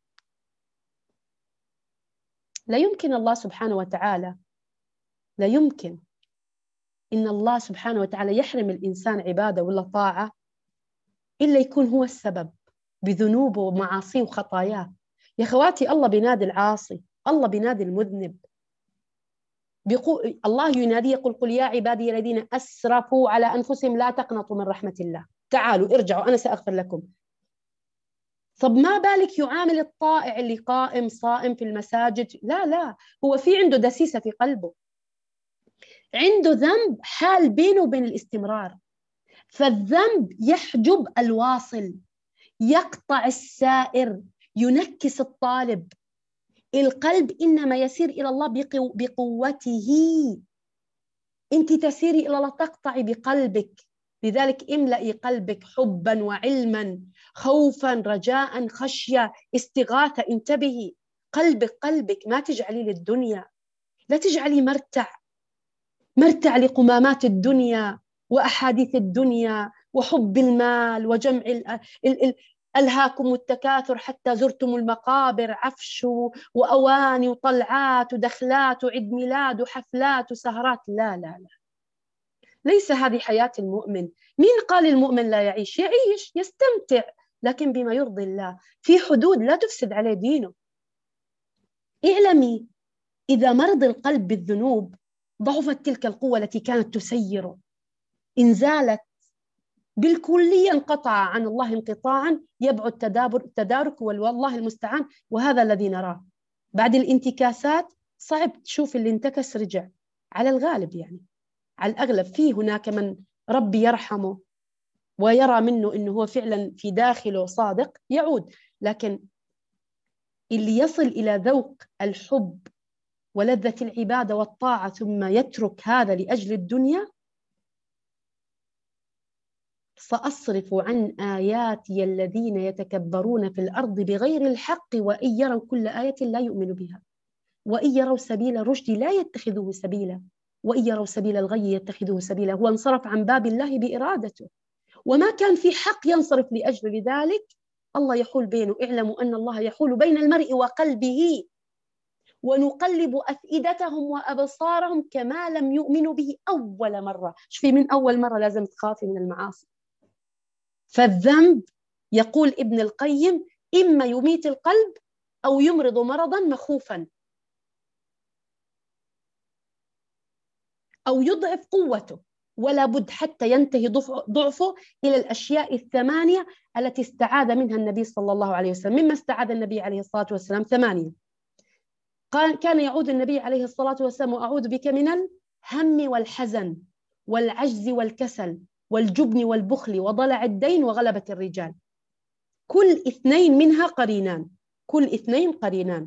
Speaker 1: لا يمكن الله سبحانه وتعالى لا يمكن إن الله سبحانه وتعالى يحرم الإنسان عبادة ولا طاعة إلا يكون هو السبب بذنوبه ومعاصيه وخطاياه. يا خواتي، الله بينادي العاصي، الله بينادي المذنب. بيقول الله ينادي يقول قل يا عبادي الذين أسرفوا على أنفسهم لا تقنطوا من رحمة الله، تعالوا ارجعوا أنا سأغفر لكم. طب ما بالك يعامل الطائع اللي قائم صائم في المساجد؟ لا لا، هو في عنده دسيسة في قلبه، عنده ذنب حال بينه وبين الاستمرار. فالذنب يحجب الواصل، يقطع السائر، ينكس الطالب. القلب إنما يسير إلى الله بقو بقوته. أنت تسيري إلى الله، تقطعي بقلبك. لذلك املئي قلبك حبا وعلما، خوفا رجاء خشية استغاثة. انتبهي، قلبك قلبك ما تجعلي للدنيا، لا تجعلي مرتع مرتع لقمامات الدنيا وأحاديث الدنيا وحب المال وجمع ال ال ال ألهاكم التكاثر حتى زرتم المقابر، عفش وأواني وطلعات ودخلات وعيد ميلاد وحفلات وسهرات. لا لا لا، ليس هذه حياة المؤمن. مين قال المؤمن لا يعيش؟ يعيش، يستمتع، لكن بما يرضي الله، في حدود لا تفسد عليه دينه. اعلمي، إذا مرض القلب بالذنوب ضعفت تلك القوة التي كانت تسيره. إن زالت بالكلية انقطع عن الله انقطاعا يبعد تدابر تدارك، والله المستعان. وهذا الذي نراه بعد الانتكاسات. صعب تشوف اللي انتكس رجع، على الغالب يعني، على الأغلب. في هناك من ربي يرحمه ويرى منه إنه هو فعلا في داخله صادق يعود، لكن اللي يصل إلى ذوق الحب ولذة العبادة والطاعة ثم يترك هذا لأجل الدنيا. سأصرف عن آياتي الذين يتكبرون في الأرض بغير الحق وإن يروا كل آية لا يؤمنوا بها وإن يروا سبيل الرشد لا يتخذوه سبيلا وإن يروا سبيل الغي يتخذوه سبيلا. هو انصرف عن باب الله بإرادته، وما كان في حق ينصرف لأجل. لذلك الله يحول بينه. اعلموا أن الله يحول بين المرء وقلبه ونقلب أفئدتهم وأبصارهم كما لم يؤمنوا به أول مرة. شوفي، من أول مرة لازم تخافي من المعاصي. فالذنب، يقول ابن القيم، إما يميت القلب أو يمرض مرضا مخوفا أو يضعف قوته، ولا بد حتى ينتهي ضعفه إلى الأشياء الثمانية التي استعاذ منها النبي صلى الله عليه وسلم. مما استعاذ النبي عليه الصلاة والسلام ثمانية. قال كان يعود النبي عليه الصلاة والسلام: وأعوذ بك من الهم والحزن والعجز والكسل والجبن والبخل وضلع الدين وغلبة الرجال. كل اثنين منها قرينان، كل اثنين قرينان.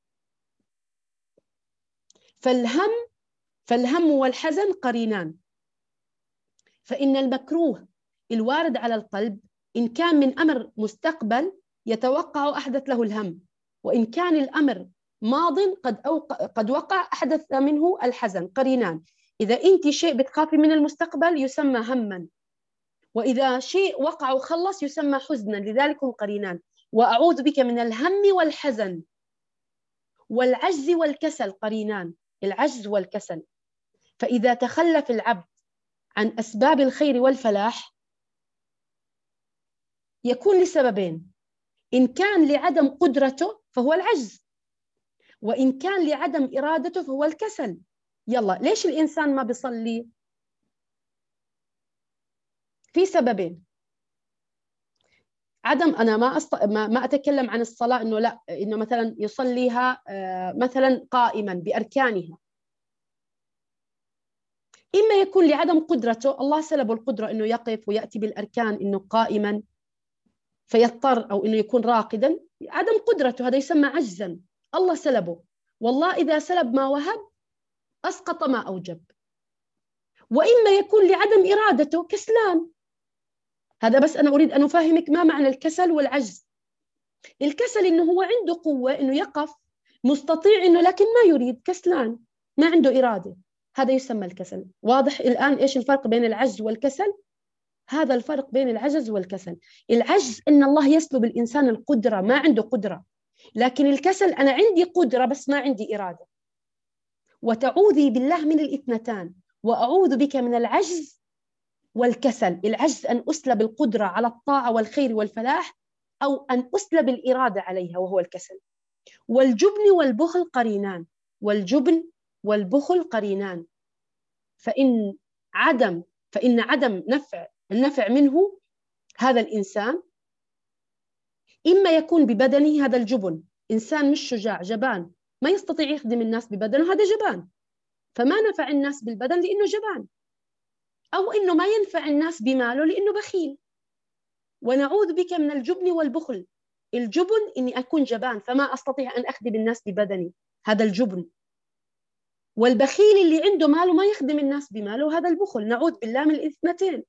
Speaker 1: فالهم فالهم والحزن قرينان. فإن المكروه الوارد على القلب إن كان من أمر مستقبل يتوقع أحدث له الهم، وإن كان الأمر ماض قد أوقع قد وقع أحدث منه الحزن. قرينان. إذا أنت شيء بتخافي من المستقبل يسمى هما، وإذا شيء وقع وخلص يسمى حزنا. لذلك هم قرينان. وأعوذ بك من الهم والحزن والعجز والكسل قرينان. العجز والكسل. فإذا تخلف العبد عن أسباب الخير والفلاح يكون لسببين: إن كان لعدم قدرته فهو العجز، وإن كان لعدم إرادته فهو الكسل. يلا، ليش الإنسان ما بيصلي؟ في سببين. عدم أنا ما أست... ما ما أتكلم عن الصلاة إنه لا، إنه مثلا يصليها مثلا قائما بأركانها. إما يكون لعدم قدرته، الله سلبه القدرة إنه يقف ويأتي بالأركان إنه قائما فيضطر، أو إنه يكون راقدا. عدم قدرته هذا يسمى عجزا، الله سلبه. والله إذا سلب ما وهب أسقط ما أوجب. وإما يكون لعدم إرادته، كسلان. هذا بس أنا أريد أن أفهمك ما معنى الكسل والعجز. الكسل إنه هو عنده قوة إنه يقف، مستطيع إنه لكن ما يريد، كسلان، ما عنده إرادة. هذا يسمى الكسل. واضح الآن إيش الفرق بين العجز والكسل؟ هذا الفرق بين العجز والكسل. العجز إن الله يسلب الإنسان القدرة، ما عنده قدرة. لكن الكسل أنا عندي قدرة بس ما عندي إرادة. وتعوذي بالله من الاثنتان، وأعوذ بك من العجز والكسل. العجز أن أسلب القدرة على الطاعة والخير والفلاح، أو أن أسلب الإرادة عليها وهو الكسل. والجبن والبخل قرينان، والجبن والبخل قرينان. فإن عدم فإن عدم نفع النفع منه هذا الإنسان إما يكون ببدنه، هذا الجبن، إنسان مش شجاع، جبان، ما يستطيع يخدم الناس ببدنه، هذا جبان، فما نفع الناس بالبدن لأنه جبان. أو إنه ما ينفع الناس بماله لأنه بخيل. ونعوذ بك من الجبن والبخل. الجبن إني أكون جبان فما أستطيع أن أخدم الناس ببدني، هذا الجبن. والبخيل اللي عنده ماله ما يخدم الناس بماله، هذا البخل. نعوذ بالله من الاثنتين.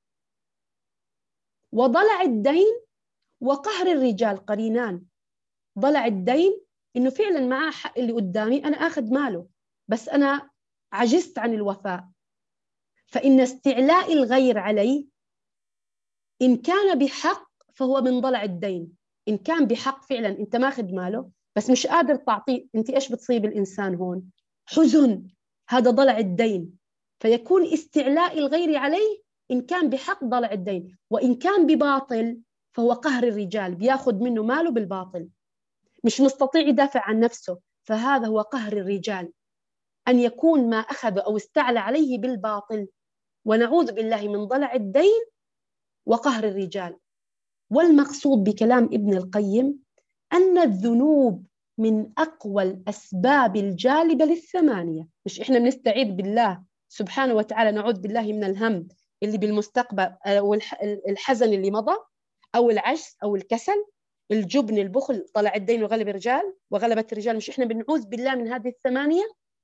Speaker 1: وضلع الدين وقهر الرجال قرينان. ضلع الدين إنه فعلا معاه حق اللي قدامي، أنا أخذ ماله بس أنا عجزت عن الوفاء. فإن استعلاء الغير علي إن كان بحق فهو من ضلع الدين. إن كان بحق فعلا أنت ماخذ ماله بس مش قادر تعطيه، أنت إيش بتصيب الإنسان هون؟ حزن، هذا ضلع الدين. فيكون استعلاء الغير عليه إن كان بحق ضلع الدين، وإن كان بباطل فهو قهر الرجال، بياخذ منه ماله بالباطل، مش مستطيع يدافع عن نفسه، فهذا هو قهر الرجال، أن يكون ما أخذ أو استعلى عليه بالباطل. ونعوذ بالله من ضلع الدين وقهر الرجال. والمقصود بكلام ابن القيم أن الذنوب من أقوى الأسباب الجالبة للثمانية. مش إحنا بنستعيذ بالله سبحانه وتعالى، نعوذ بالله من الهم اللي بالمستقبل أو الحزن اللي مضى أو العجز أو الكسل، الجبن، البخل، طلع الدين وغلب الرجال وغلبت الرجال. مش إحنا بنعوذ بالله من هذه الثمانية؟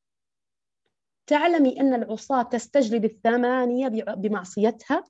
Speaker 1: تعلمي أن العصاة تستجلب الثمانية بمعصيتها.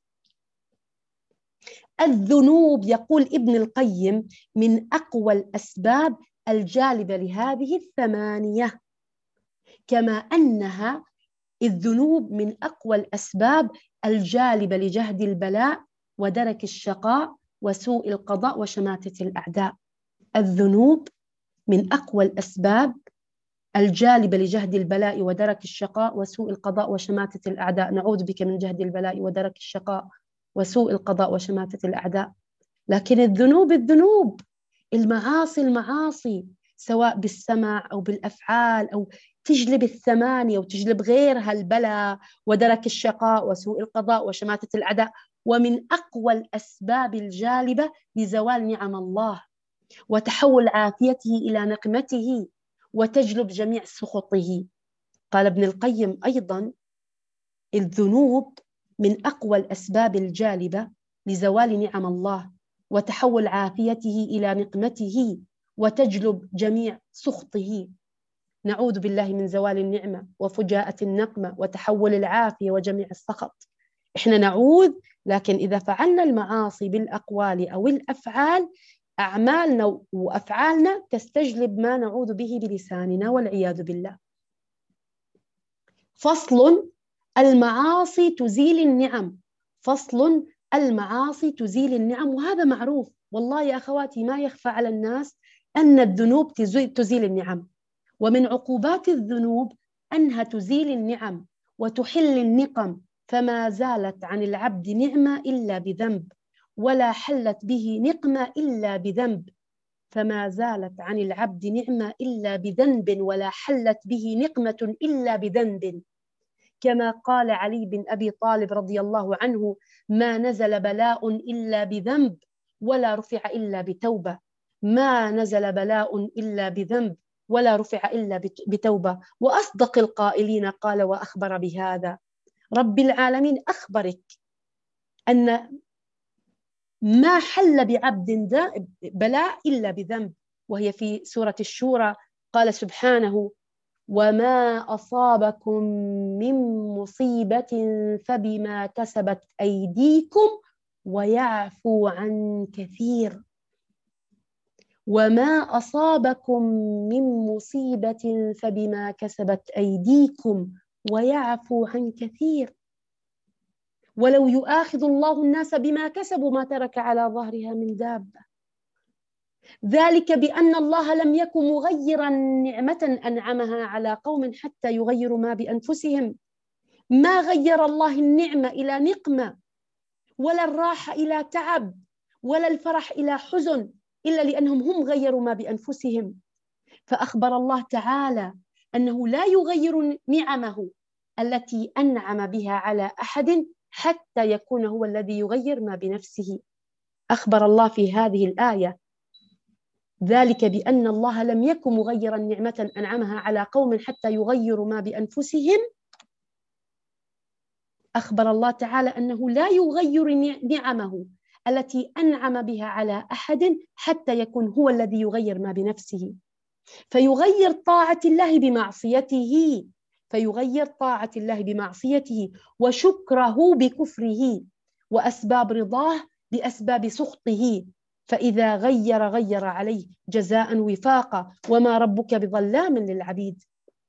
Speaker 1: الذنوب يقول ابن القيم من أقوى الأسباب الجالبة لهذه الثمانية، كما أنها الذنوب من أقوى الأسباب الجالبة لجهد البلاء ودرك الشقاء وسوء القضاء وشماتة الأعداء. الذنوب من أقوى الأسباب الجالبة لجهد البلاء ودرك الشقاء وسوء القضاء وشماتة الأعداء. نعوذ بك من جهد البلاء ودرك الشقاء وسوء القضاء وشماتة الأعداء. لكن الذنوب الذنوب المعاصي المعاصي سواء بالسمع أو بالأفعال أو تجلب الثمانية وتجلب غيرها، البلاء ودرك الشقاء وسوء القضاء وشماتة الأعداء. ومن أقوى الأسباب الجالبة لزوال نعم الله وتحول عافيته إلى نقمته وتجلب جميع سخطه. قال ابن القيم أيضا الذنوب من أقوى الأسباب الجالبة لزوال نعم الله وتحول عافيته إلى نقمته وتجلب جميع سخطه. نعوذ بالله من زوال النعمة وفجاءة النقمة وتحول العافية وجميع السخط. إحنا نعوذ، لكن إذا فعلنا المعاصي بالأقوال أو الأفعال، أعمالنا وأفعالنا تستجلب ما نعوذ به بلساننا والعياذ بالله. فصل: المعاصي تزيل النعم. فصل: المعاصي تزيل النعم. وهذا معروف والله يا أخواتي، ما يخفى على الناس أن الذنوب تزيل النعم. ومن عقوبات الذنوب أنها تزيل النعم وتحل النقم، فما زالت عن العبد نعمة إلا بذنب، ولا حلت به نقمة إلا بذنب. فما زالت عن العبد نعمة إلا بذنب، ولا حلت به نقمة إلا بذنب. كما قال علي بن أبي طالب رضي الله عنه: ما نزل بلاء إلا بذنب، ولا رفع إلا بتوبة. ما نزل بلاء إلا بذنب، ولا رفع إلا بتوبة. وأصدق القائلين قال وأخبر بهذا: رب العالمين أخبرك أن ما حل بعبد بلاء إلا بذنب. وهي في سورة الشورى، قال سبحانه: وما أصابكم من مصيبة فبما كسبت أيديكم ويعفو عن كثير. وما أصابكم من مصيبة فبما كسبت أيديكم ويعفو عن كثير. ولو يؤاخذ الله الناس بما كسبوا ما ترك على ظهرها من دابة. ذلك بأن الله لم يكن مغيرا نعمة أنعمها على قوم حتى يغيروا ما بأنفسهم. ما غير الله النعمة إلى نقمة، ولا الراحة إلى تعب، ولا الفرح إلى حزن، إلا لأنهم هم غيروا ما بأنفسهم. فأخبر الله تعالى أنه لا يغير نعمه التي أنعم بها على أحد حتى يكون هو الذي يغير ما بنفسه. أخبر الله في هذه الآية: ذلك بأن الله لم يكن مغيرا نعمة أنعمها على قوم حتى يغيروا ما بأنفسهم. أخبر الله تعالى أنه لا يغير نعمه التي أنعم بها على أحد حتى يكون هو الذي يغير ما بنفسه. فيغير طاعة الله بمعصيته فيغير طاعة الله بمعصيته وشكره بكفره، وأسباب رضاه بأسباب سخطه. فإذا غير غير عليه جزاء وفاقا، وما ربك بظلام للعبيد.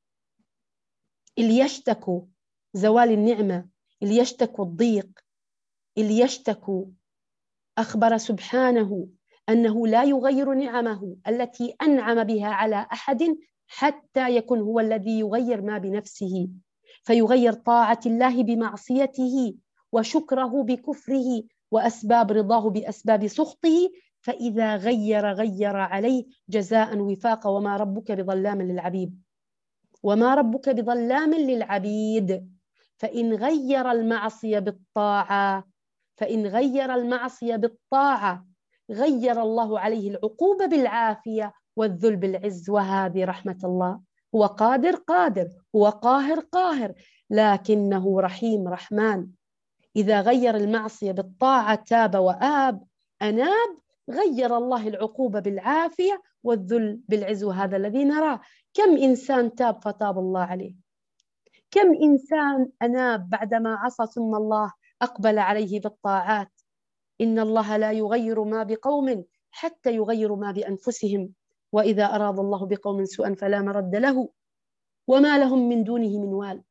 Speaker 1: اللي يشتكوا زوال النعمة، اللي يشتكوا الضيق، اللي يشتكوا، أخبر سبحانه أنه لا يغير نعمه التي أنعم بها على أحد حتى يكون هو الذي يغير ما بنفسه. فيغير طاعة الله بمعصيته وشكره بكفره وأسباب رضاه بأسباب سخطه. فإذا غير غير عليه جزاء وفاقا، وما ربك بظلام للعبيد. وما ربك بظلام للعبيد. فإن غير المعصية بالطاعة فإن غير المعصية بالطاعة غير الله عليه العقوبة بالعافية والذل بالعز. وهذه رحمة الله. هو قادر قادر، هو قاهر قاهر، لكنه رحيم رحمن. إذا غير المعصية بالطاعة تاب وآب أناب، غير الله العقوبة بالعافية والذل بالعز. وهذا الذي نراه. كم إنسان تاب فتاب الله عليه، كم إنسان أناب بعدما عصى ثم الله أقبل عليه بالطاعات. إن الله لا يغير ما بقوم حتى يغيروا ما بأنفسهم، وإذا أراد الله بقوم سوءا فلا مرد له وما لهم من دونه من وال.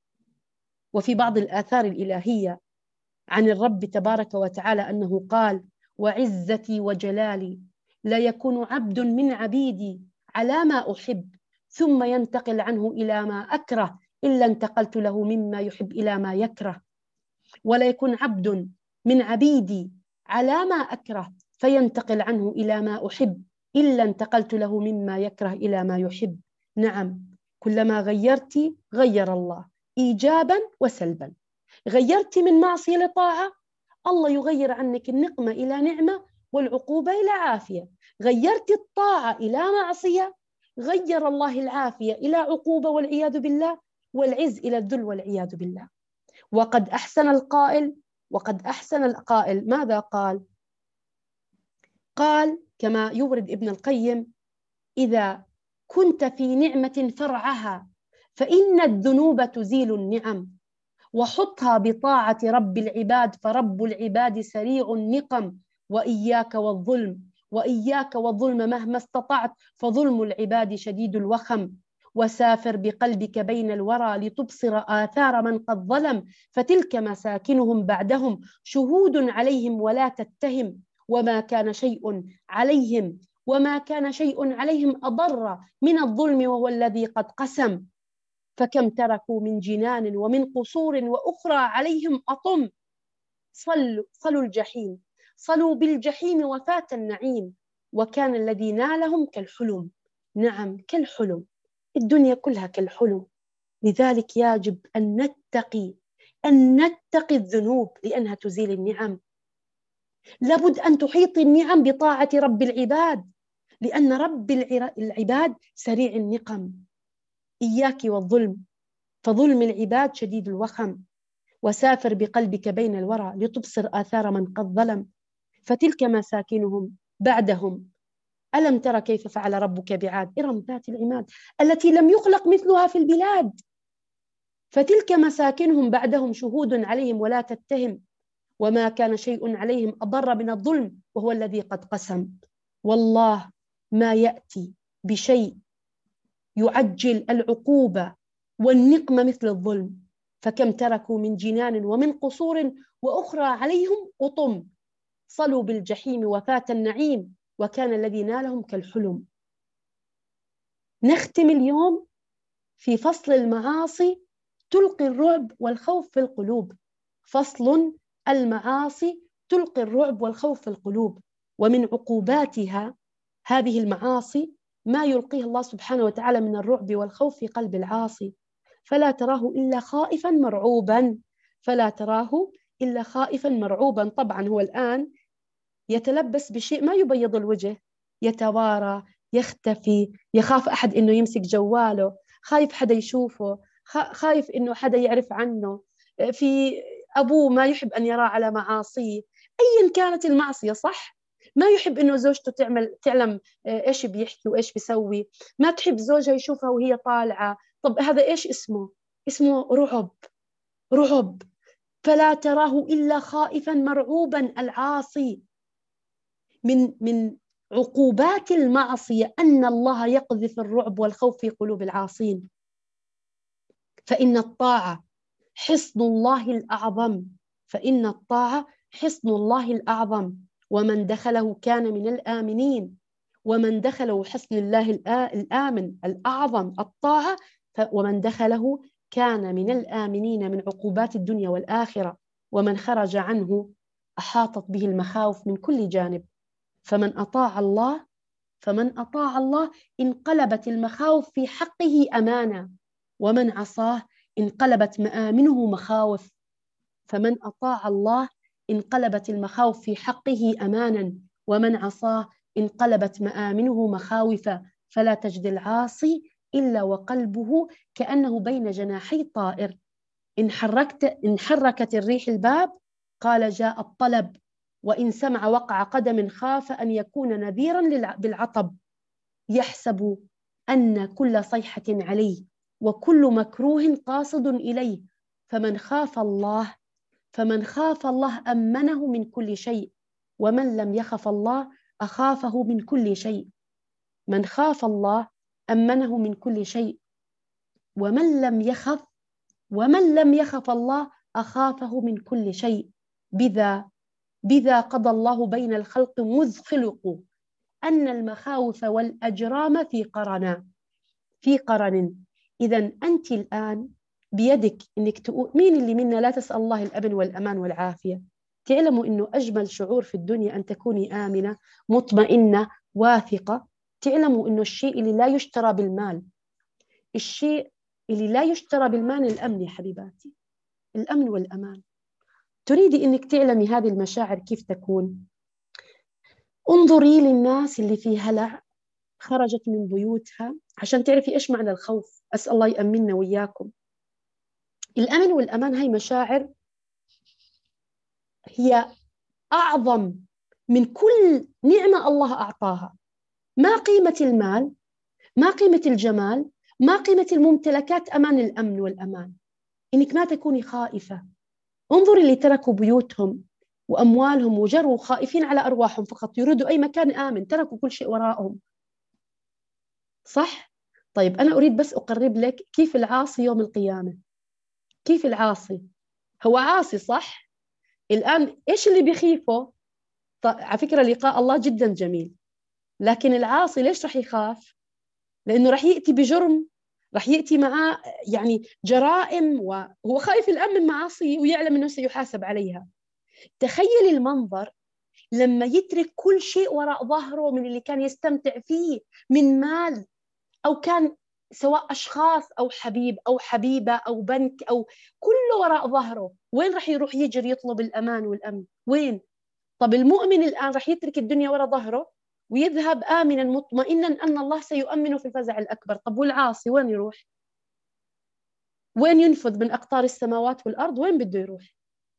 Speaker 1: وفي بعض الآثار الإلهية عن الرب تبارك وتعالى أنه قال: وعزتي وجلالي لا يكون عبد من عبيدي على ما أحب ثم ينتقل عنه إلى ما أكره إلا انتقلت له مما يحب إلى ما يكره. ولا يكون عبد من عبيدي على ما أكره فينتقل عنه إلى ما أحب إلا انتقلت له مما يكره إلى ما يحب. نعم، كلما غيرت غير الله إيجابا وسلبا. غيرت من معصية لطاعة، الله يغير عنك النقمة إلى نعمة والعقوبة إلى عافية. غيرت الطاعة إلى معصية، غير الله العافية إلى عقوبة والعياذ بالله، والعز إلى الذل والعياذ بالله. وقد أحسن القائل وقد أحسن القائل ماذا قال؟ قال كما يورد ابن القيم: إذا كنت في نعمة فرعها فإن الذنوب تزيل النعم، وحطها بطاعة رب العباد فرب العباد سريع النقم. وإياك والظلم وإياك والظلم مهما استطعت، فظلم العباد شديد الوخم. وسافر بقلبك بين الورى لتبصر آثار من قد ظلم، فتلك مساكنهم بعدهم شهود عليهم ولا تتهم. وما كان شيء عليهم وما كان شيء عليهم أضر من الظلم وهو الذي قد قسم. فكم تركوا من جنان ومن قصور وأخرى عليهم أطم. صلوا, صلوا الجحيم صلوا بالجحيم وفات النعيم، وكان الذي نالهم كالحلم. نعم كالحلم، الدنيا كلها كالحلم. لذلك يجب أن نتقي أن نتقي الذنوب لأنها تزيل النعم. لابد أن تحيط النعم بطاعة رب العباد، لأن رب العباد سريع النقم. إياك والظلم، فظلم العباد شديد الوخم. وسافر بقلبك بين الورى لتبصر آثار من قد ظلم. فتلك مساكنهم بعدهم، ألم تر كيف فعل ربك بعاد إرم ذات العماد التي لم يخلق مثلها في البلاد. فتلك مساكنهم بعدهم شهود عليهم ولا تتهم، وما كان شيء عليهم أضر من الظلم وهو الذي قد قسم. والله ما يأتي بشيء يعجل العقوبة والنقمة مثل الظلم. فكم تركوا من جنان ومن قصور وأخرى عليهم أطم. صلوا بالجحيم وفات النعيم، وكان الذي نالهم كالحلم. نختم اليوم في فصل المعاصي تلقي الرعب والخوف في القلوب. فصل المعاصي تلقي الرعب والخوف في القلوب، ومن عقوباتها هذه المعاصي ما يلقيه الله سبحانه وتعالى من الرعب والخوف في قلب العاصي، فلا تراه إلا خائفا مرعوبا. فلا تراه إلا خائفا مرعوبا. طبعا هو الآن يتلبس بشيء ما يبيض الوجه، يتوارى، يختفي، يخاف أحد إنه يمسك جواله، خايف حدا يشوفه، خايف إنه حدا يعرف عنه، في أبوه ما يحب أن يرى على معاصيه أيا كانت المعصية. صح؟ ما يحب إنه زوجته تعمل تعلم إيش بيحكي وإيش بيسوي، ما تحب زوجها يشوفها وهي طالعة. طب هذا إيش اسمه؟ اسمه رعب. رعب. فلا تراه إلا خائفا مرعوبا العاصي. من من عقوبات المعصية أن الله يقذف الرعب والخوف في قلوب العاصين. فإن الطاعة حصن الله الأعظم فإن الطاعة حصن الله الأعظم ومن دخله كان من الآمنين. ومن دخله حصن الله الآمن الأعظم الطاعة، ومن دخله كان من الآمنين من عقوبات الدنيا والآخرة. ومن خرج عنه أحاطت به المخاوف من كل جانب. فمن أطاع الله فمن أطاع الله انقلبت المخاوف في حقه أمانة، ومن عصاه انقلبت مآمنه مخاوف. فمن أطاع الله انقلبت المخاوف في حقه أمانا، ومن عصاه انقلبت مآمنه مخاوفا. فلا تجد العاصي إلا وقلبه كأنه بين جناحي طائر. إن حركت إن حركت الريح الباب قال جاء الطلب، وإن سمع وقع قدم خاف أن يكون نذيرا بالعطب. يحسب أن كل صيحة عليه وكل مكروه قاصد إليه. فمن خاف الله فمن خاف الله أمنه من كل شيء، ومن لم يخف الله أخافه من كل شيء. من خاف الله أمنه من كل شيء، ومن لم يخف ومن لم يخف الله أخافه من كل شيء. بذا بذا قضى الله بين الخلق مذ خلقوا أن المخاوف والأجرام في قرنا في قرن. إذا أنت الآن بيدك إنك تقول مين اللي منا لا تسأل الله الأمن والأمان والعافية. تعلموا إنه أجمل شعور في الدنيا أن تكوني آمنة مطمئنة واثقة. تعلموا إنه الشيء اللي لا يشترى بالمال، الشيء اللي لا يشترى بالمال الأمن يا حبيباتي، الأمن والأمان. تريدي إنك تعلمي هذه المشاعر كيف تكون؟ انظري للناس اللي في هلع خرجت من بيوتها عشان تعرفي إيش معنى الخوف. أسأل الله يأمننا وإياكم. الأمن والأمان هاي مشاعر هي أعظم من كل نعمة الله أعطاها. ما قيمة المال، ما قيمة الجمال، ما قيمة الممتلكات أمان الأمن والأمان. إنك ما تكوني خائفة. انظري اللي تركوا بيوتهم وأموالهم وجروا خائفين على أرواحهم فقط، يريدوا أي مكان آمن، تركوا كل شيء وراءهم. صح؟ طيب أنا أريد بس أقرب لك كيف العاصي يوم القيامة. كيف العاصي هو عاصي صح؟ الآن إيش اللي بيخيفه؟ على فكرة لقاء الله جدا جميل، لكن العاصي ليش رح يخاف؟ لأنه رح يأتي بجرم رح يأتي معاه يعني جرائم، وهو خايف الآن من معاصي ويعلم أنه سيحاسب عليها. تخيل المنظر لما يترك كل شيء وراء ظهره من اللي كان يستمتع فيه من مال، أو كان سواء أشخاص أو حبيب أو حبيبة أو بنك أو كله وراء ظهره. وين رح يروح يجري يطلب الأمان والأمن؟ وين؟ طب المؤمن الآن رح يترك الدنيا وراء ظهره ويذهب آمنا مطمئنا أن الله سيؤمنه في الفزع الأكبر. طب والعاصي وين يروح؟ وين ينفذ من أقطار السماوات والأرض؟ وين بده يروح؟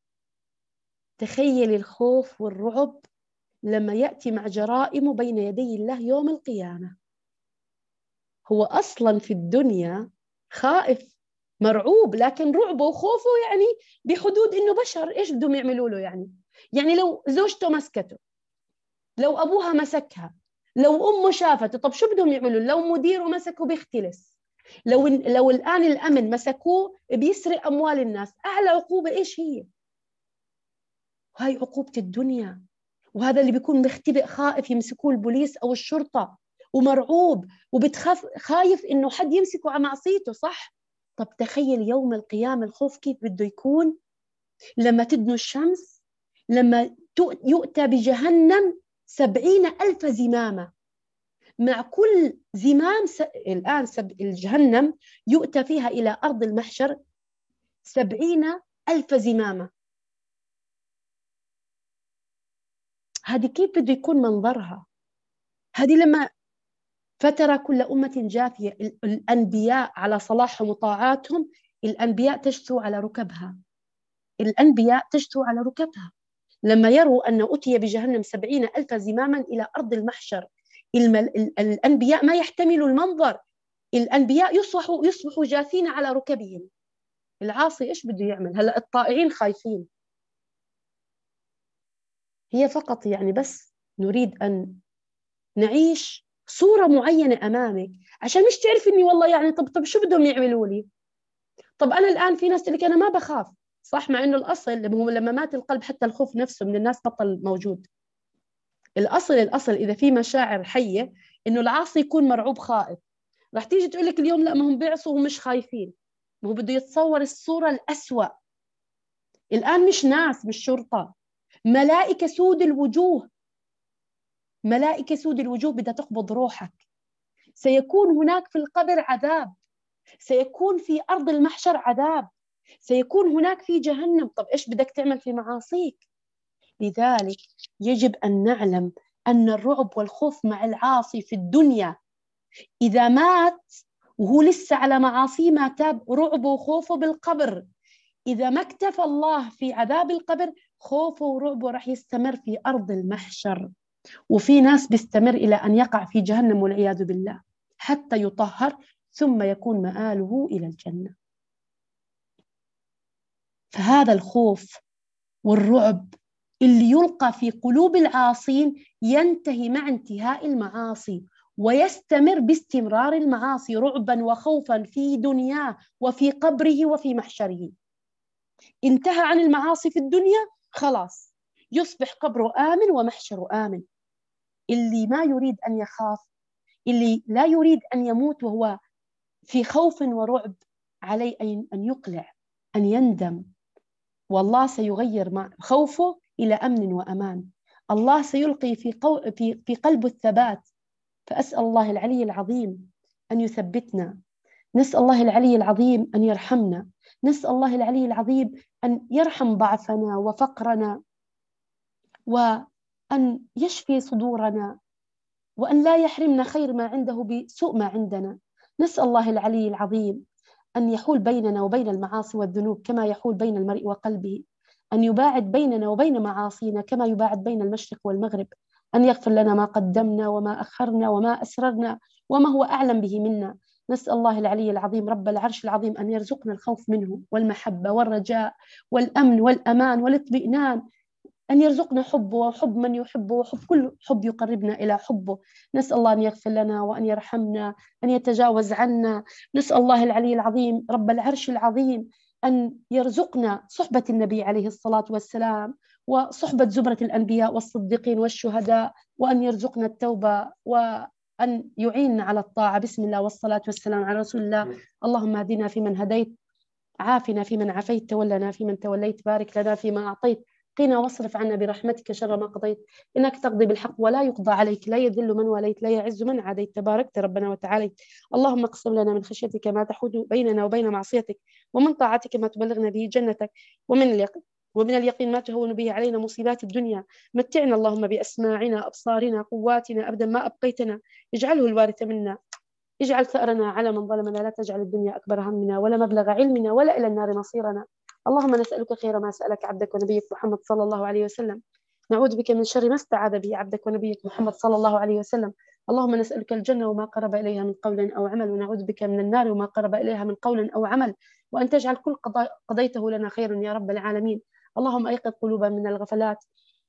Speaker 1: تخيل الخوف والرعب لما يأتي مع جرائمه بين يدي الله يوم القيامة. هو أصلا في الدنيا خائف مرعوب، لكن رعبه وخوفه يعني بحدود إنه بشر، إيش بدهم يعملوا له يعني؟ يعني لو زوجته مسكته، لو أبوها مسكها، لو أمه شافته، طب شو بدهم يعملوا؟ لو مديره مسكه بيختلس، لو لو الآن الأمن مسكوه بيسرق أموال الناس، أعلى عقوبة إيش هي؟ وهي عقوبة الدنيا. وهذا اللي بيكون مختبئ خائف يمسكوه البوليس أو الشرطة، ومرعوب وبتخاف خايف إنه حد يمسكه على معصيته، صح؟ طب تخيل يوم القيامة الخوف كيف بده يكون لما تدنو الشمس، لما يؤتى بجهنم سبعين ألف زمامة، مع كل زمام س... الآن سب... الجهنم يؤتى فيها إلى أرض المحشر سبعين ألف زمامة. هذه كيف بده يكون منظرها؟ هذه لما فترى كل أمة جاثية، الأنبياء على صلاحهم وطاعاتهم، الأنبياء تجثو على ركبها، الأنبياء تجثو على ركبها لما يروا أن أتي بجهنم سبعين ألف زماما إلى أرض المحشر. المل... الأنبياء ما يحتملوا المنظر، الأنبياء يصبحوا يصبحوا جاثين على ركبهم. العاصي إيش بده يعمل؟ هلأ الطائعين خايفين. هي فقط يعني بس نريد أن نعيش صورة معينة أمامك عشان مش تعرف إني والله يعني طب طب شو بدهم يعملوا لي؟ طب أنا الآن في ناس تقول لك أنا ما بخاف، صح، مع إنه الأصل لما مات القلب حتى الخوف نفسه من الناس بطل موجود. الأصل الأصل إذا في مشاعر حية إنه العاصي يكون مرعوب خائف. رح تيجي تقول لك اليوم لا ما هم بيعصوا ومش خايفين، ما هو بده يتصور الصورة الأسوأ. الآن مش ناس، مش شرطة، ملائكة سود الوجوه، ملائكة سود الوجوه بدها تقبض روحك. سيكون هناك في القبر عذاب، سيكون في أرض المحشر عذاب، سيكون هناك في جهنم. طب إيش بدك تعمل في معاصيك؟ لذلك يجب أن نعلم أن الرعب والخوف مع العاصي في الدنيا إذا مات وهو لسه على معاصي ما تاب، رعبه وخوفه بالقبر. إذا ما اكتفى الله في عذاب القبر، خوفه ورعبه رح يستمر في أرض المحشر. وفي ناس بيستمر إلى أن يقع في جهنم والعياذ بالله حتى يطهر ثم يكون مآله إلى الجنة. فهذا الخوف والرعب اللي يلقى في قلوب العاصين ينتهي مع انتهاء المعاصي، ويستمر باستمرار المعاصي رعبا وخوفا في دنياه وفي قبره وفي محشره. انتهى عن المعاصي في الدنيا خلاص يصبح قبره آمن ومحشره آمن. اللي ما يريد أن يخاف، اللي لا يريد أن يموت وهو في خوف ورعب، عليه أن يقلع، أن يندم، والله سيغير مع خوفه إلى أمن وأمان. الله سيلقي في, قو... في... في قلبه الثبات. فأسأل الله العلي العظيم أن يثبتنا، نسأل الله العلي العظيم أن يرحمنا، نسأل الله العلي العظيم أن يرحم ضعفنا وفقرنا، وأن يشفي صدورنا، وأن لا يحرمنا خير ما عنده بسوء ما عندنا. نسأل الله العلي العظيم أن يحول بيننا وبين المعاصي والذنوب كما يحول بين المرء وقلبه، أن يباعد بيننا وبين معاصينا كما يباعد بين المشرق والمغرب، أن يغفر لنا ما قدمنا وما أخرنا وما أسررنا وما هو أعلم به منا. نسأل الله العلي العظيم رب العرش العظيم أن يرزقنا الخوف منه والمحبة والرجاء والأمن والأمان والاطمئنان، أن يرزقنا حبه وحب من يحبه وحب كل حب يقربنا إلى حبه. نسأل الله أن يغفر لنا وأن يرحمنا، أن يتجاوز عنا. نسأل الله العلي العظيم رب العرش العظيم أن يرزقنا صحبة النبي عليه الصلاة والسلام وصحبة زمرة الأنبياء والصديقين والشهداء، وأن يرزقنا التوبة و أن يعيننا على الطاعة. بسم الله والصلاة والسلام على رسول الله. اللهم اهدنا فيمن هديت، عافنا فيمن عافيت، تولنا فيمن توليت، بارك لنا فيما أعطيت، قنا واصرف عنا برحمتك شر ما قضيت، إنك تقضي بالحق ولا يقضى عليك، لا يذل من وليت، لا يعز من عاديت، تباركت ربنا وتعاليت. اللهم اقسم لنا من خشيتك ما تحول بيننا وبين معصيتك، ومن طاعتك ما تبلغنا به جنتك، ومن اليقين ومن اليقين ما تهون به علينا مصيبات الدنيا. متعنا اللهم بأسماعنا، أبصارنا، قواتنا أبدا ما أبقيتنا، اجعله الوارث منا، اجعل ثأرنا على من ظلمنا، لا تجعل الدنيا أكبر همنا ولا مبلغ علمنا ولا إلى النار مصيرنا. اللهم نسألك خير ما سألك عبدك ونبيك محمد صلى الله عليه وسلم، نعوذ بك من شر ما استعاذ به عبدك ونبيك محمد صلى الله عليه وسلم. اللهم نسألك الجنة وما قرب إليها من قول أو عمل، ونعوذ بك من النار وما قرب إليها من قول أو عمل، وأن تجعل كل قضاء قضيته لنا خيرا يا رب العالمين. اللهم أيقظ قلوبنا من الغفلات،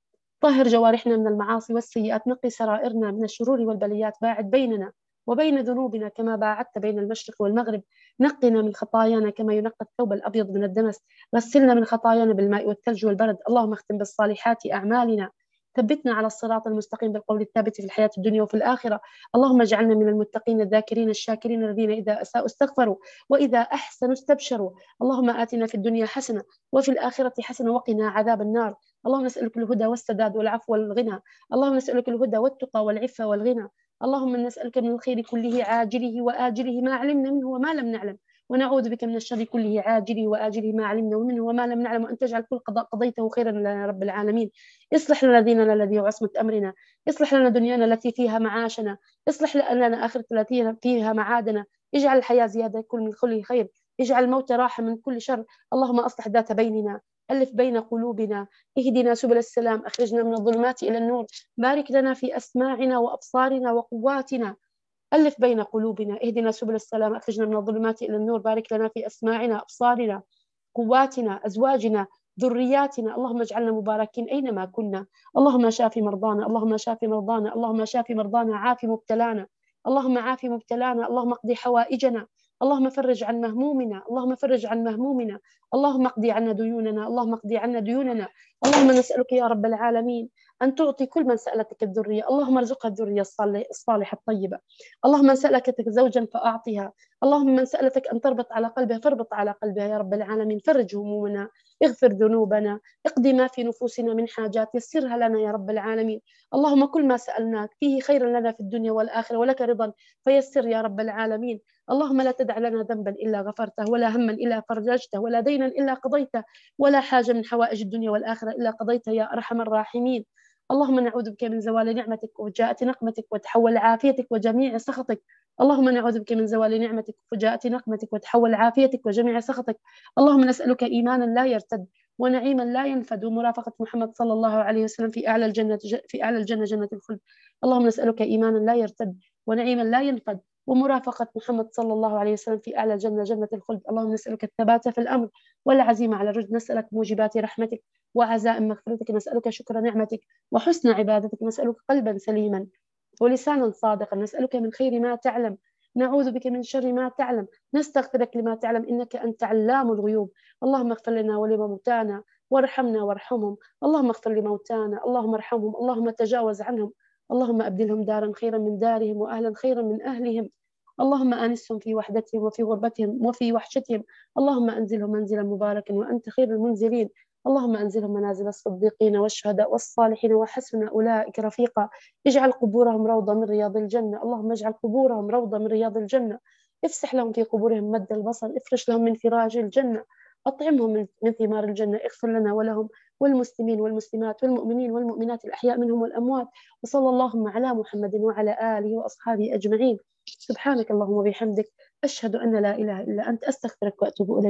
Speaker 1: طهر جوارحنا من المعاصي والسيئات، نقي سرائرنا من الشرور والبليات، باعد بيننا وبين ذنوبنا كما باعدت بين المشرق والمغرب، نقنا من خطايانا كما ينقى الثوب الأبيض من الدنس، غسلنا من خطايانا بالماء والثلج والبرد. اللهم اختم بالصالحات أعمالنا، ثبتنا على الصراط المستقيم بالقول الثابت في الحياة الدنيا وفي الآخرة. اللهم اجعلنا من المتقين الذاكرين الشاكرين الذين إذا أساءوا استغفروا وإذا أحسنوا استبشروا. اللهم آتنا في الدنيا حسنة وفي الآخرة حسنة وقنا عذاب النار. اللهم نسألك الهدى والسداد والعفو والغنى. اللهم نسألك الهدى والتقى والعفة والغنى. اللهم نسألك من الخير كله عاجله وآجله ما علمنا منه وما لم نعلم، ونعوذ بك من الشر كله عاجله وآجله ما علمنا منه وما لم نعلم، وأن تجعل كل قضاء قضيته خيرا لنا يا رب العالمين. اصلح لنا ديننا الذي هو عصمة أمرنا، اصلح لنا دنيانا التي فيها معاشنا، اصلح لنا آخرتنا التي فيها معادنا، اجعل الحياة زيادة كل من كل خير، اجعل الموت راحة من كل شر. اللهم أصلح ذات بيننا، ألف بين قلوبنا، اهدنا سبل السلام، أخرجنا من الظلمات إلى النور، بارك لنا في أسماعنا وأبصارنا وقواتنا، ألف بين قلوبنا، اهدنا سبل السلام، أخرجنا من الظلمات إلى النور، بارك لنا في أسماعنا، أبصارنا، قواتنا، أزواجنا، ذرياتنا. اللهم اجعلنا مباركين أينما كنا. اللهم شافي مرضانا، اللهم شافي مرضانا، اللهم شافي مرضانا، عافي مبتلانا، اللهم عافي مبتلانا، اللهم اقضي حوائجنا، اللهم فرج عن مهمومنا، اللهم فرج عن مهمومنا، اللهم اقضي عنا ديوننا، اللهم اقضي عنا ديوننا. اللهم نسألك يا رب العالمين أن تعطي كل من سألتك الذرية، اللهم ارزقها الذرية الصالحة الطيبة. اللهم من سألتك زوجا فأعطها، اللهم من سألتك أن تربط على قلبها فاربط على قلبها يا رب العالمين. فرج همومنا، اغفر ذنوبنا، اقضي ما في نفوسنا من حاجات، يسرها لنا يا رب العالمين. اللهم كل ما سألناك فيه خير لنا في الدنيا والآخرة ولك رضا فيسر يا رب العالمين. اللهم لا تدع لنا ذنبا إلا غفرته، ولا هما إلا فرجته، ولا دينا إلا قضيته، ولا حاجة من حوائج الدنيا والآخرة إلا قضيتها يا أرحم الراحمين. اللهم نعوذ بك من زوال نعمتك وفجاءة نقمتك وتحول عافيتك وجميع سخطك. اللهم نعوذ بك من زوال نعمتك وفجاءة نقمتك وتحول عافيتك وجميع سخطك. اللهم نسألك إيمانا لا يرتد، ونعيما لا ينفد، ومرافقة محمد صلى الله عليه وسلم في أعلى الجنة في أعلى الجنة جنة الخلد. اللهم نسألك إيمانا لا يرتد، ونعيما لا ينفد، ومرافقة محمد صلى الله عليه وسلم في أعلى الجنة جنة الخلد. اللهم نسألك الثبات في الأمر والعزيمة على الرشد، نسألك موجبات رحمتك وعزائم مغفرتك، نسألك شكر نعمتك وحسن عبادتك، نسألك قلبا سليما ولسانا صادقا، نسألك من خير ما تعلم، نعوذ بك من شر ما تعلم، نستغفرك لما تعلم إنك أنت علام الغيوب. اللهم اغفر لنا ولموتانا وارحمنا وارحمهم، اللهم اغفر لموتانا، اللهم ارحمهم، اللهم تجاوز عنهم، اللهم أبدلهم دارا خيرا من دارهم وأهلا خيرا من أهلهم، اللهم آنسهم في وحدتهم وفي غربتهم وفي وحشتهم، اللهم أنزلهم منزلا مباركا وأنت خير المنزلين، اللهم أنزلهم منازل الصديقين والشهداء والصالحين وحسن أولئك رفيقا، اجعل قبورهم روضة من رياض الجنة، اللهم اجعل قبورهم روضة من رياض الجنة، افسح لهم في قبورهم مد البصر، افرش لهم من فراج الجنة، أطعمهم من ثمار الجنة، اغفر لنا ولهم والمسلمين والمسلمات والمؤمنين والمؤمنات الأحياء منهم والأموات. وصلى اللهم على محمد وعلى آله وأصحابه أجمعين. سبحانك اللهم وبحمدك، أشهد أن لا إله إلا أنت، أستغفرك وأتوب إليك.